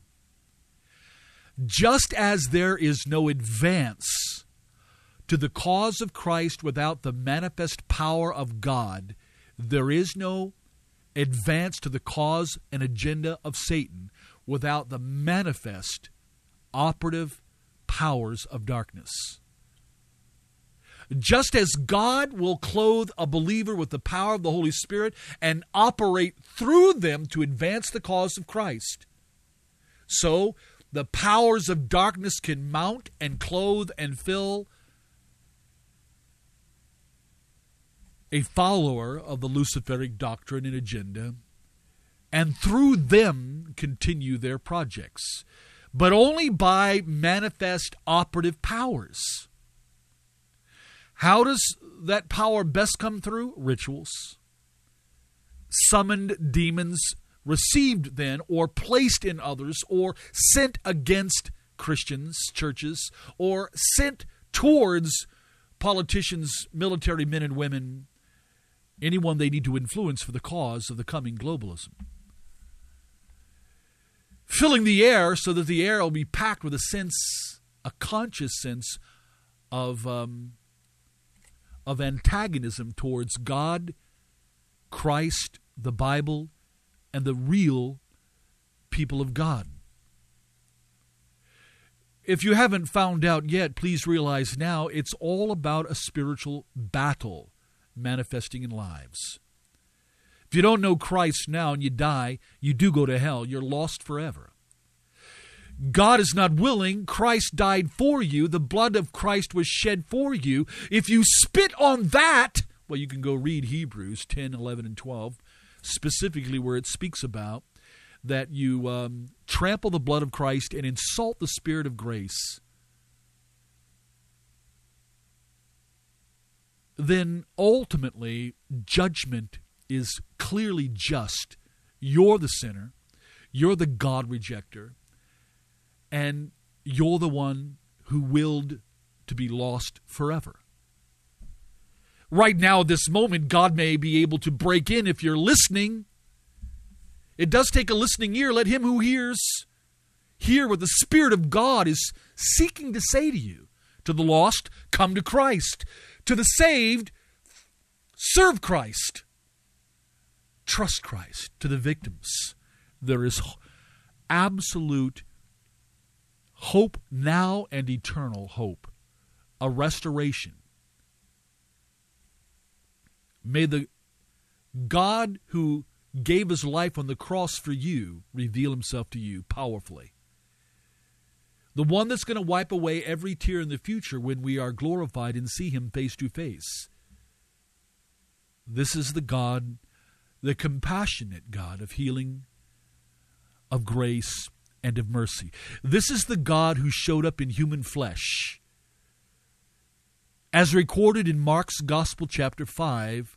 Just as there is no advance to the cause of Christ without the manifest power of God, there is no advance to the cause and agenda of Satan without the manifest operative powers of darkness. Just as God will clothe a believer with the power of the Holy Spirit and operate through them to advance the cause of Christ, so the powers of darkness can mount and clothe and fill a follower of the Luciferic doctrine and agenda, and through them continue their projects, but only by manifest operative powers. How does that power best come through? Rituals. Summoned demons received then, or placed in others, or sent against Christians, churches, or sent towards politicians, military men and women, anyone they need to influence for the cause of the coming globalism. Filling the air so that the air will be packed with a sense, a conscious sense of um, of antagonism towards God, Christ, the Bible, and the real people of God. If you haven't found out yet, please realize now it's all about a spiritual battle manifesting in lives. If you don't know Christ now and you die, you do go to hell. You're lost forever. God is not willing. Christ died for you. The blood of Christ was shed for you. If you spit on that, well, you can go read Hebrews ten, eleven, and twelve, specifically where it speaks about that you um, trample the blood of Christ and insult the Spirit of grace, then ultimately judgment is clearly just. You're the sinner. You're the God rejecter. And you're the one who willed to be lost forever. Right now, at this moment, God may be able to break in if you're listening. It does take a listening ear. Let him who hears hear what the Spirit of God is seeking to say to you. To the lost, come to Christ. To the saved, serve Christ. Trust Christ. To the victims, there is absolute hope now and eternal hope. A restoration. May the God who gave his life on the cross for you reveal himself to you powerfully. The one that's going to wipe away every tear in the future when we are glorified and see him face to face. This is the God, the compassionate God of healing, of grace, and of mercy. This is the God who showed up in human flesh. As recorded in Mark's Gospel, chapter five,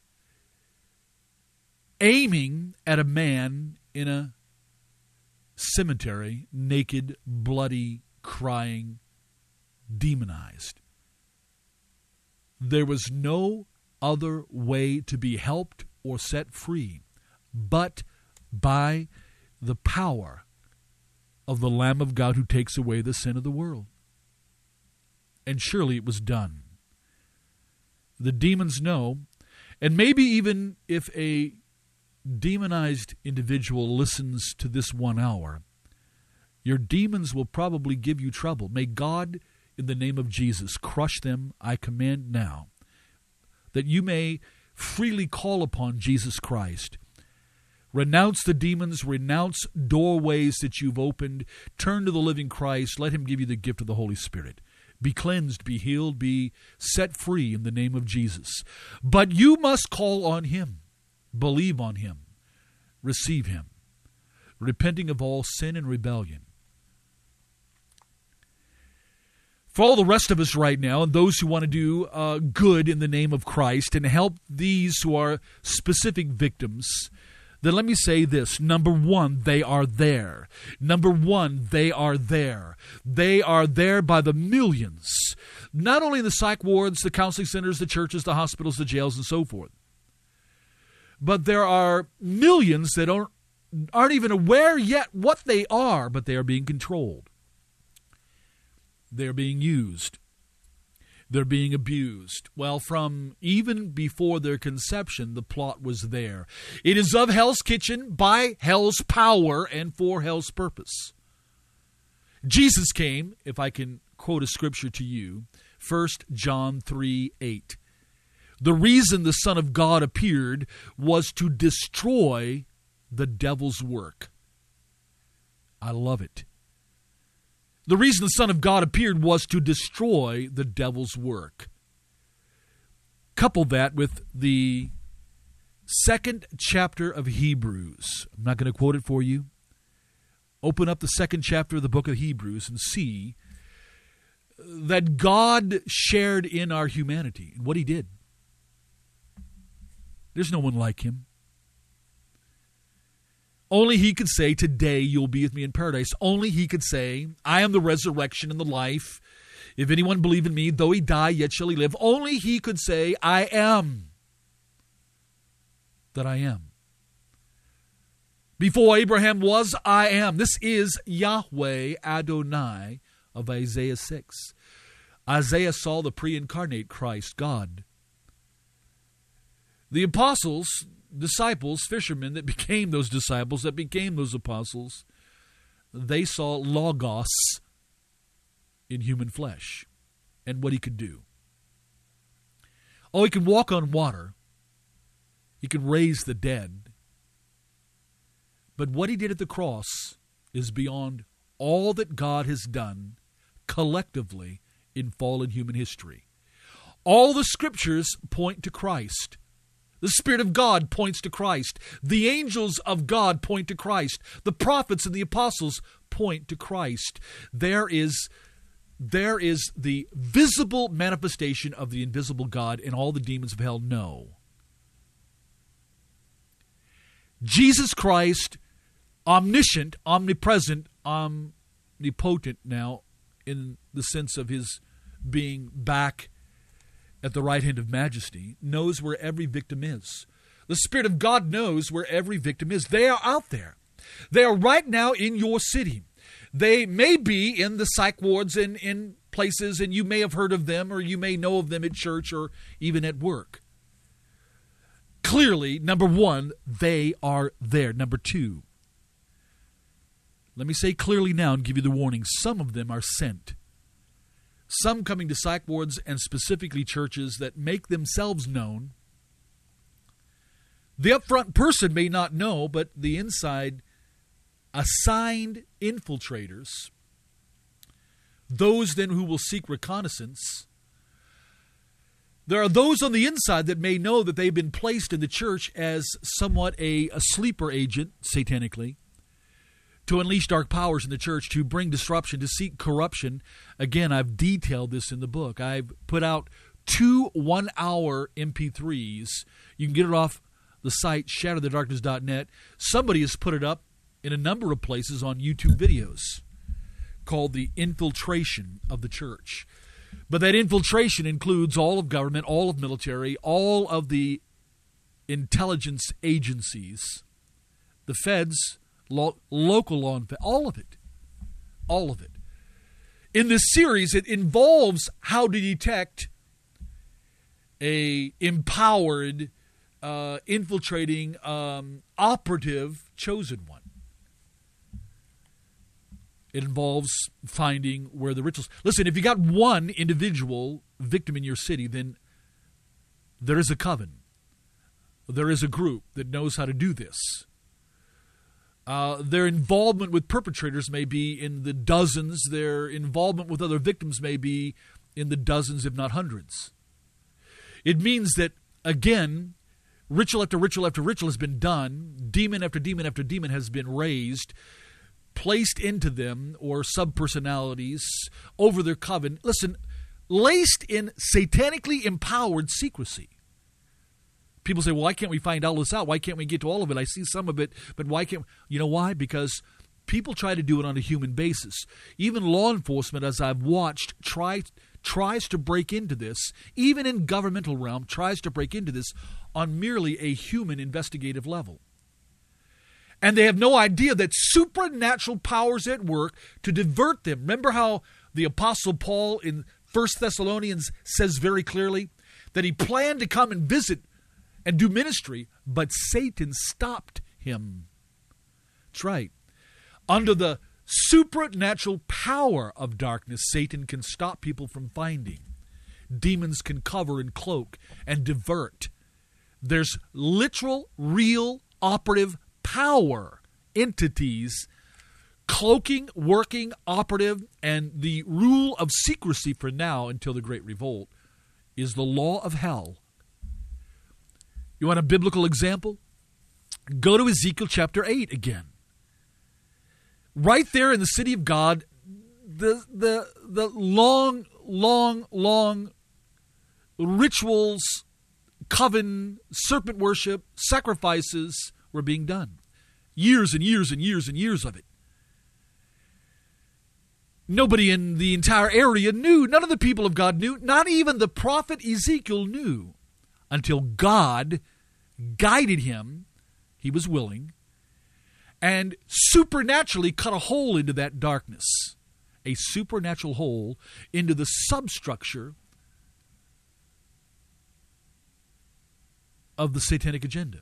aiming at a man in a cemetery, naked, bloody, crying, demonized. There was no other way to be helped or set free but by the power of the Lamb of God who takes away the sin of the world. And surely it was done. The demons know, and maybe even if a demonized individual listens to this one hour, your demons will probably give you trouble. May God, in the name of Jesus, crush them, I command now, that you may freely call upon Jesus Christ. Renounce the demons, renounce doorways that you've opened, turn to the living Christ, let him give you the gift of the Holy Spirit. Be cleansed, be healed, be set free in the name of Jesus. But you must call on him, believe on him, receive him, repenting of all sin and rebellion. For all the rest of us right now, and those who want to do uh, good in the name of Christ and help these who are specific victims, then let me say this. Number one, they are there. Number one, they are there. They are there by the millions. Not only in the psych wards, the counseling centers, the churches, the hospitals, the jails, and so forth. But there are millions that aren't, aren't even aware yet what they are, but they are being controlled. They're being used. They're being abused. Well, from even before their conception, the plot was there. It is of Hell's Kitchen, by Hell's power, and for Hell's purpose. Jesus came, if I can quote a scripture to you, First John three eight. The reason the Son of God appeared was to destroy the devil's work. I love it. The reason the Son of God appeared was to destroy the devil's work. Couple that with the second chapter of Hebrews. I'm not going to quote it for you. Open up the second chapter of the book of Hebrews and see that God shared in our humanity and what he did. There's no one like him. Only he could say, today you'll be with me in paradise. Only he could say, I am the resurrection and the life. If anyone believe in me, though he die, yet shall he live. Only he could say, I am that I am. Before Abraham was, I am. This is Yahweh Adonai of Isaiah six. Isaiah saw the pre-incarnate Christ, God. The apostles, disciples, fishermen that became those disciples, that became those apostles, they saw Logos in human flesh and what he could do. Oh, he can walk on water. He can raise the dead. But what he did at the cross is beyond all that God has done collectively in fallen human history. All the scriptures point to Christ. The Spirit of God points to Christ. The angels of God point to Christ. The prophets and the apostles point to Christ. There is, there is the visible manifestation of the invisible God, and all the demons of hell know. Jesus Christ, omniscient, omnipresent, omnipotent now, in the sense of his being back at the right hand of majesty, knows where every victim is. The Spirit of God knows where every victim is. They are out there. They are right now in your city. They may be in the psych wards and in places, and you may have heard of them, or you may know of them at church or even at work. Clearly, number one, they are there. Number two, let me say clearly now and give you the warning, some of them are sent. Some coming to psych wards and specifically churches that make themselves known. The upfront person may not know, but the inside assigned infiltrators, those then who will seek reconnaissance. There are those on the inside that may know that they've been placed in the church as somewhat a, a sleeper agent, satanically, to unleash dark powers in the church, to bring disruption, to seek corruption. Again, I've detailed this in the book. I've put out two one-hour M P threes. You can get it off the site, shatter the darkness dot net. Somebody has put it up in a number of places on YouTube videos called The Infiltration of the Church. But that infiltration includes all of government, all of military, all of the intelligence agencies, the feds, Lo- local law enforcement, all of it. All of it. In this series, it involves how to detect a empowered, uh, infiltrating, um, operative, chosen one. It involves finding where the rituals... Listen, if you got one individual victim in your city, then there is a coven. There is a group that knows how to do this. Uh, their involvement with perpetrators may be in the dozens. Their involvement with other victims may be in the dozens, if not hundreds. It means that, again, ritual after ritual after ritual has been done. Demon after demon after demon has been raised, placed into them, or subpersonalities over their coven. Listen, laced in satanically empowered secrecy. People say, well, why can't we find all this out? Why can't we get to all of it? I see some of it, but why can't... You know why? Because people try to do it on a human basis. Even law enforcement, as I've watched, try, tries to break into this, even in governmental realm, tries to break into this on merely a human investigative level. And they have no idea that supernatural powers at work to divert them. Remember how the Apostle Paul in First Thessalonians says very clearly that he planned to come and visit and do ministry, but Satan stopped him. That's right. Under the supernatural power of darkness, Satan can stop people from finding. Demons can cover and cloak and divert. There's literal, real, operative power entities cloaking, working, operative, and the rule of secrecy for now until the Great Revolt is the law of hell. You want a biblical example? Go to Ezekiel chapter eight again. Right there in the city of God, the the the long, long, long rituals, coven, serpent worship, sacrifices were being done. Years and years and years and years of it. Nobody in the entire area knew. None of the people of God knew. Not even the prophet Ezekiel knew. Until God guided him, he was willing, and supernaturally cut a hole into that darkness. A supernatural hole into the substructure of the satanic agenda.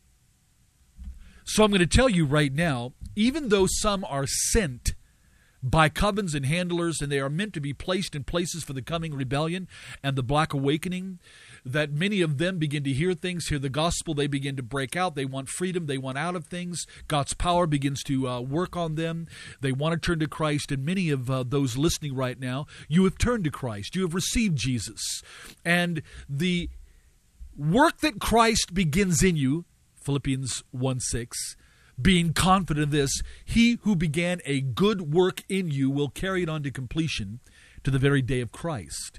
So I'm going to tell you right now, even though some are sent by covens and handlers, and they are meant to be placed in places for the coming rebellion and the Black Awakening, that many of them begin to hear things, hear the gospel, they begin to break out. They want freedom. They want out of things. God's power begins to uh, work on them. They want to turn to Christ. And many of uh, those listening right now, you have turned to Christ. You have received Jesus. And the work that Christ begins in you, Philippians one six, being confident of this, he who began a good work in you will carry it on to completion to the very day of Christ.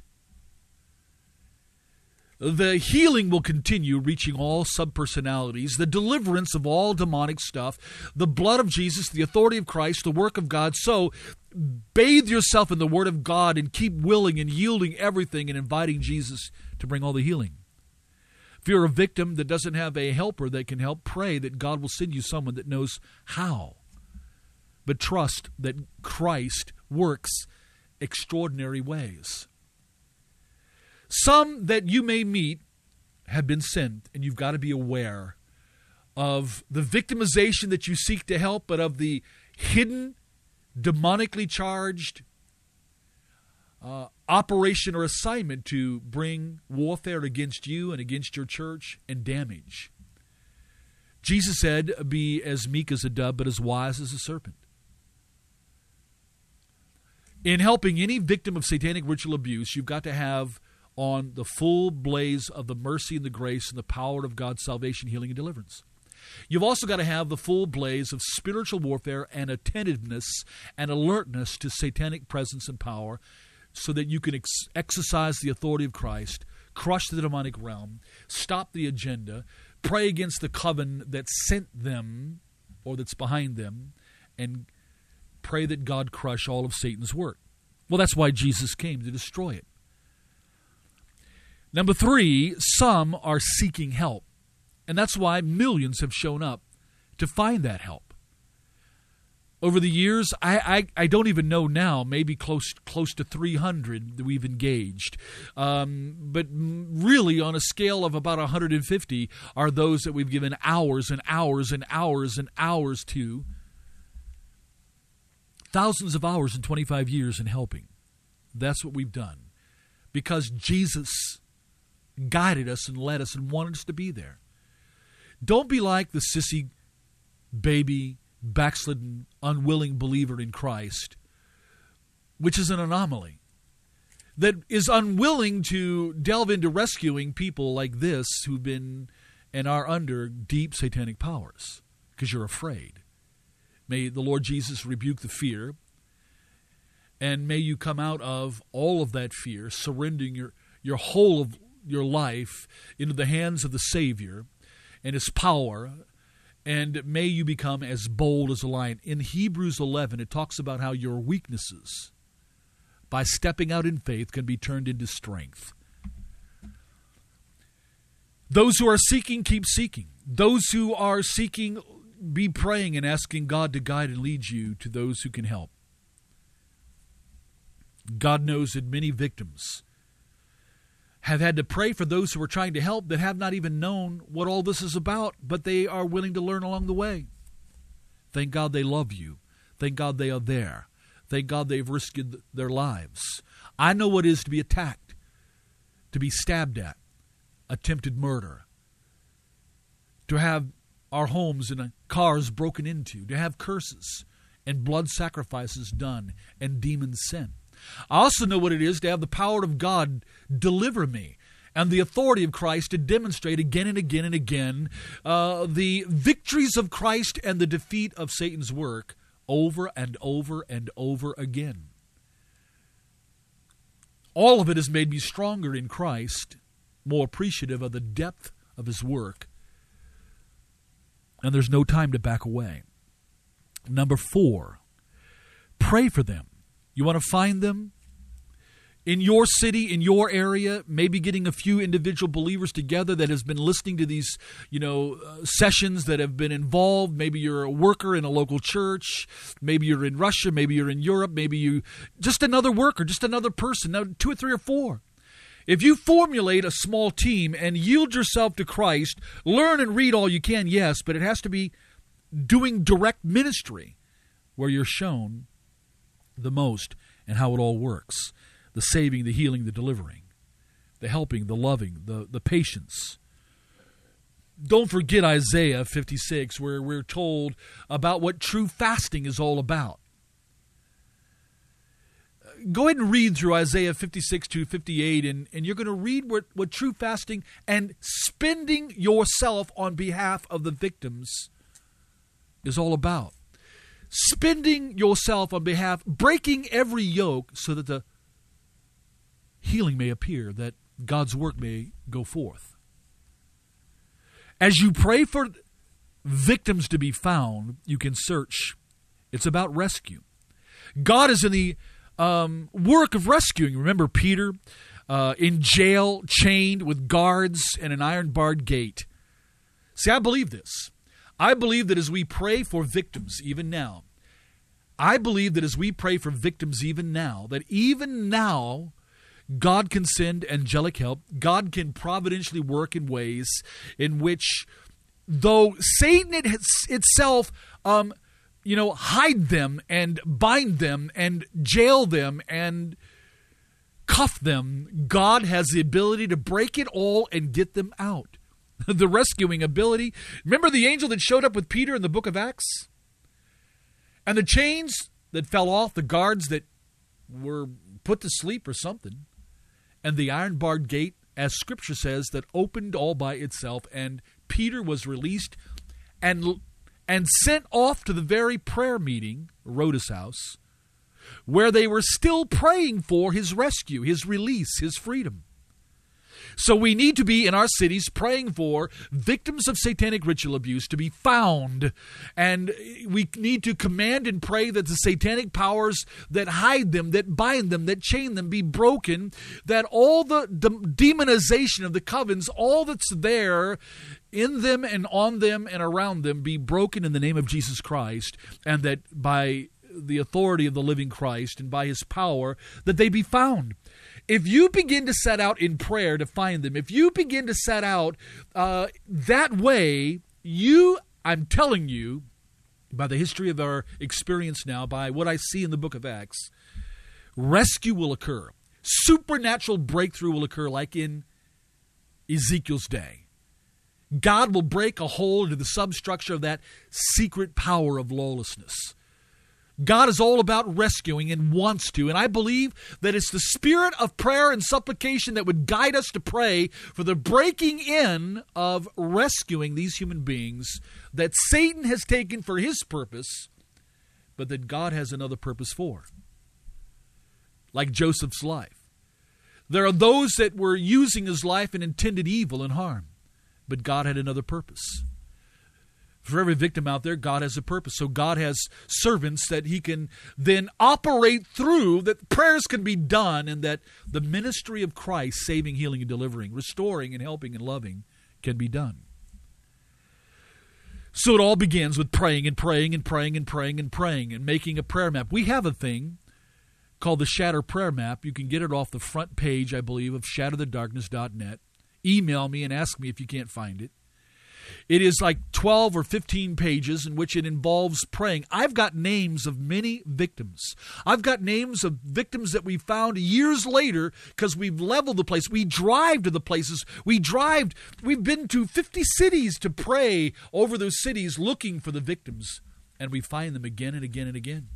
The healing will continue, reaching all subpersonalities, the deliverance of all demonic stuff, the blood of Jesus, the authority of Christ, the work of God. So bathe yourself in the Word of God and keep willing and yielding everything and inviting Jesus to bring all the healing. If you're a victim that doesn't have a helper that can help, pray that God will send you someone that knows how. But trust that Christ works extraordinary ways. Some that you may meet have been sent, and you've got to be aware of the victimization that you seek to help, but of the hidden, demonically charged uh, operation or assignment to bring warfare against you and against your church and damage. Jesus said, be as meek as a dove, but as wise as a serpent. In helping any victim of satanic ritual abuse, you've got to have on the full blaze of the mercy and the grace and the power of God's salvation, healing, and deliverance. You've also got to have the full blaze of spiritual warfare and attentiveness and alertness to satanic presence and power so that you can ex- exercise the authority of Christ, crush the demonic realm, stop the agenda, pray against the coven that sent them or that's behind them, and pray that God crush all of Satan's work. Well, that's why Jesus came, to destroy it. Number three, some are seeking help. And that's why millions have shown up to find that help. Over the years, I, I, I don't even know now, maybe close close to three hundred that we've engaged. Um, but really, on a scale of about one hundred fifty, are those that we've given hours and hours and hours and hours to. Thousands of hours in twenty-five years in helping. That's what we've done. Because Jesus guided us and led us and wanted us to be there. Don't be like the sissy, baby, backslidden, unwilling believer in Christ, which is an anomaly, that is unwilling to delve into rescuing people like this who've been and are under deep satanic powers because you're afraid. May the Lord Jesus rebuke the fear, and may you come out of all of that fear, surrendering your, your whole of your life into the hands of the Savior and His power, and may you become as bold as a lion. In Hebrews eleven, it talks about how your weaknesses, by stepping out in faith, can be turned into strength. Those who are seeking, keep seeking. Those who are seeking, be praying and asking God to guide and lead you to those who can help. God knows that many victims have had to pray for those who are trying to help that have not even known what all this is about, but they are willing to learn along the way. Thank God they love you. Thank God they are there. Thank God they've risked their lives. I know what it is to be attacked, to be stabbed at, attempted murder, to have our homes and cars broken into, to have curses and blood sacrifices done and demons sent. I also know what it is to have the power of God deliver me and the authority of Christ to demonstrate again and again and again uh, the victories of Christ and the defeat of Satan's work over and over and over again. All of it has made me stronger in Christ, more appreciative of the depth of His work, and there's no time to back away. Number four, pray for them. You want to find them in your city, in your area, maybe getting a few individual believers together that has been listening to these, you know, uh, sessions that have been involved. Maybe you're a worker in a local church. Maybe you're in Russia. Maybe you're in Europe. Maybe you just another worker, just another person. Now, two or three or four. If you formulate a small team and yield yourself to Christ, learn and read all you can, yes, but it has to be doing direct ministry where you're shown the most and how it all works. The saving, the healing, the delivering. the helping, the loving, the, the patience. Don't forget Isaiah fifty-six, where we're told about what true fasting is all about. Go ahead and read through Isaiah fifty-six to fifty-eight, and, and you're going to read what, what true fasting and spending yourself on behalf of the victims is all about. Spending yourself on behalf, breaking every yoke so that the healing may appear, that God's work may go forth. As you pray for victims to be found, you can search. It's about rescue. God is in the um, work of rescuing. Remember Peter uh, in jail, chained with guards and an iron-barred gate. See, I believe this. I believe that as we pray for victims even now, I believe that as we pray for victims even now, that even now, God can send angelic help. God can providentially work in ways in which, though Satan it itself, um, you know, hide them and bind them and jail them and cuff them, God has the ability to break it all and get them out. The rescuing ability. Remember the angel that showed up with Peter in the book of Acts? And the chains that fell off, the guards that were put to sleep or something. And the iron-barred gate, as Scripture says, that opened all by itself, and Peter was released and, and sent off to the very prayer meeting, Rhoda's house, where they were still praying for his rescue, his release, his freedom. So we need to be in our cities praying for victims of satanic ritual abuse to be found. And we need to command and pray that the satanic powers that hide them, that bind them, that chain them be broken, that all the, the demonization of the covens, all that's there in them and on them and around them be broken in the name of Jesus Christ, and that by the authority of the living Christ and by his power, that they be found. If you begin to set out in prayer to find them, if you begin to set out uh, that way, you, I'm telling you, by the history of our experience now, by what I see in the book of Acts, rescue will occur. Supernatural breakthrough will occur like in Ezekiel's day. God will break a hole into the substructure of that secret power of lawlessness. God is all about rescuing and wants to, and I believe that it's the spirit of prayer and supplication that would guide us to pray for the breaking in of rescuing these human beings that Satan has taken for his purpose, but that God has another purpose for. Like Joseph's life. There are those that were using his life and intended evil and harm, but God had another purpose. For every victim out there, God has a purpose. So God has servants that he can then operate through, that prayers can be done, and that the ministry of Christ, saving, healing, and delivering, restoring and helping and loving, can be done. So it all begins with praying and praying and praying and praying and praying and making a prayer map. We have a thing called the Shatter Prayer Map. You can get it off the front page, I believe, of shatter the darkness dot net. Email me and ask me if you can't find it. It is like twelve or fifteen pages in which it involves praying. I've got names of many victims. I've got names of victims that we found years later because we've leveled the place. We drive to the places. We drive. We've been to fifty cities to pray over those cities looking for the victims, and we find them again and again and again.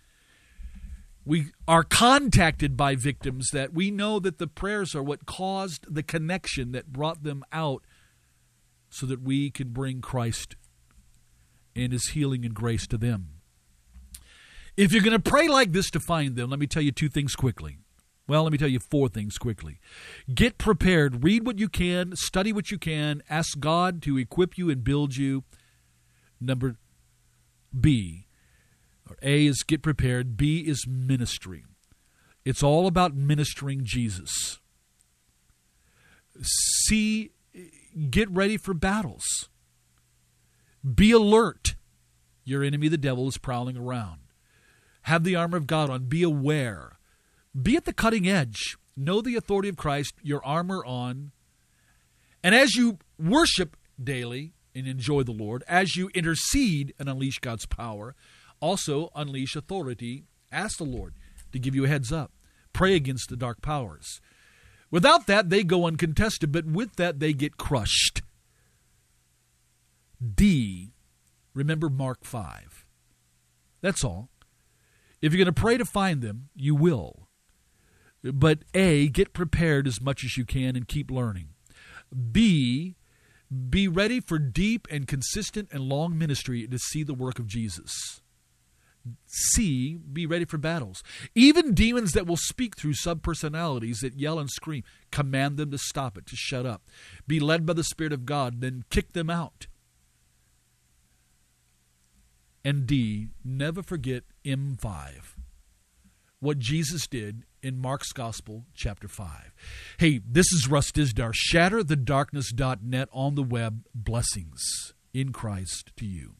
We are contacted by victims that we know that the prayers are what caused the connection that brought them out, so that we can bring Christ and his healing and grace to them. If you're going to pray like this to find them, let me tell you two things quickly. Well, let me tell you four things quickly. Get prepared. Read what you can. Study what you can. Ask God to equip you and build you. Number B, or A is get prepared. B is ministry. It's all about ministering Jesus. C, get ready for battles. Be alert. Your enemy, the devil, is prowling around. Have the armor of God on. Be aware. Be at the cutting edge. Know the authority of Christ, your armor on. And as you worship daily and enjoy the Lord, as you intercede and unleash God's power, also unleash authority. Ask the Lord to give you a heads up. Pray against the dark powers. Without that, they go uncontested, but with that, they get crushed. D, remember Mark five. That's all. If you're going to pray to find them, you will. But A, get prepared as much as you can and keep learning. B, be ready for deep and consistent and long ministry to see the work of Jesus. C, be ready for battles. Even demons that will speak through subpersonalities that yell and scream, command them to stop it, to shut up. Be led by the Spirit of God, then kick them out. And D, never forget M five, what Jesus did in Mark's Gospel, chapter five. Hey, this is Russ Disdar, shatter the darkness dot net on the web. Blessings in Christ to you.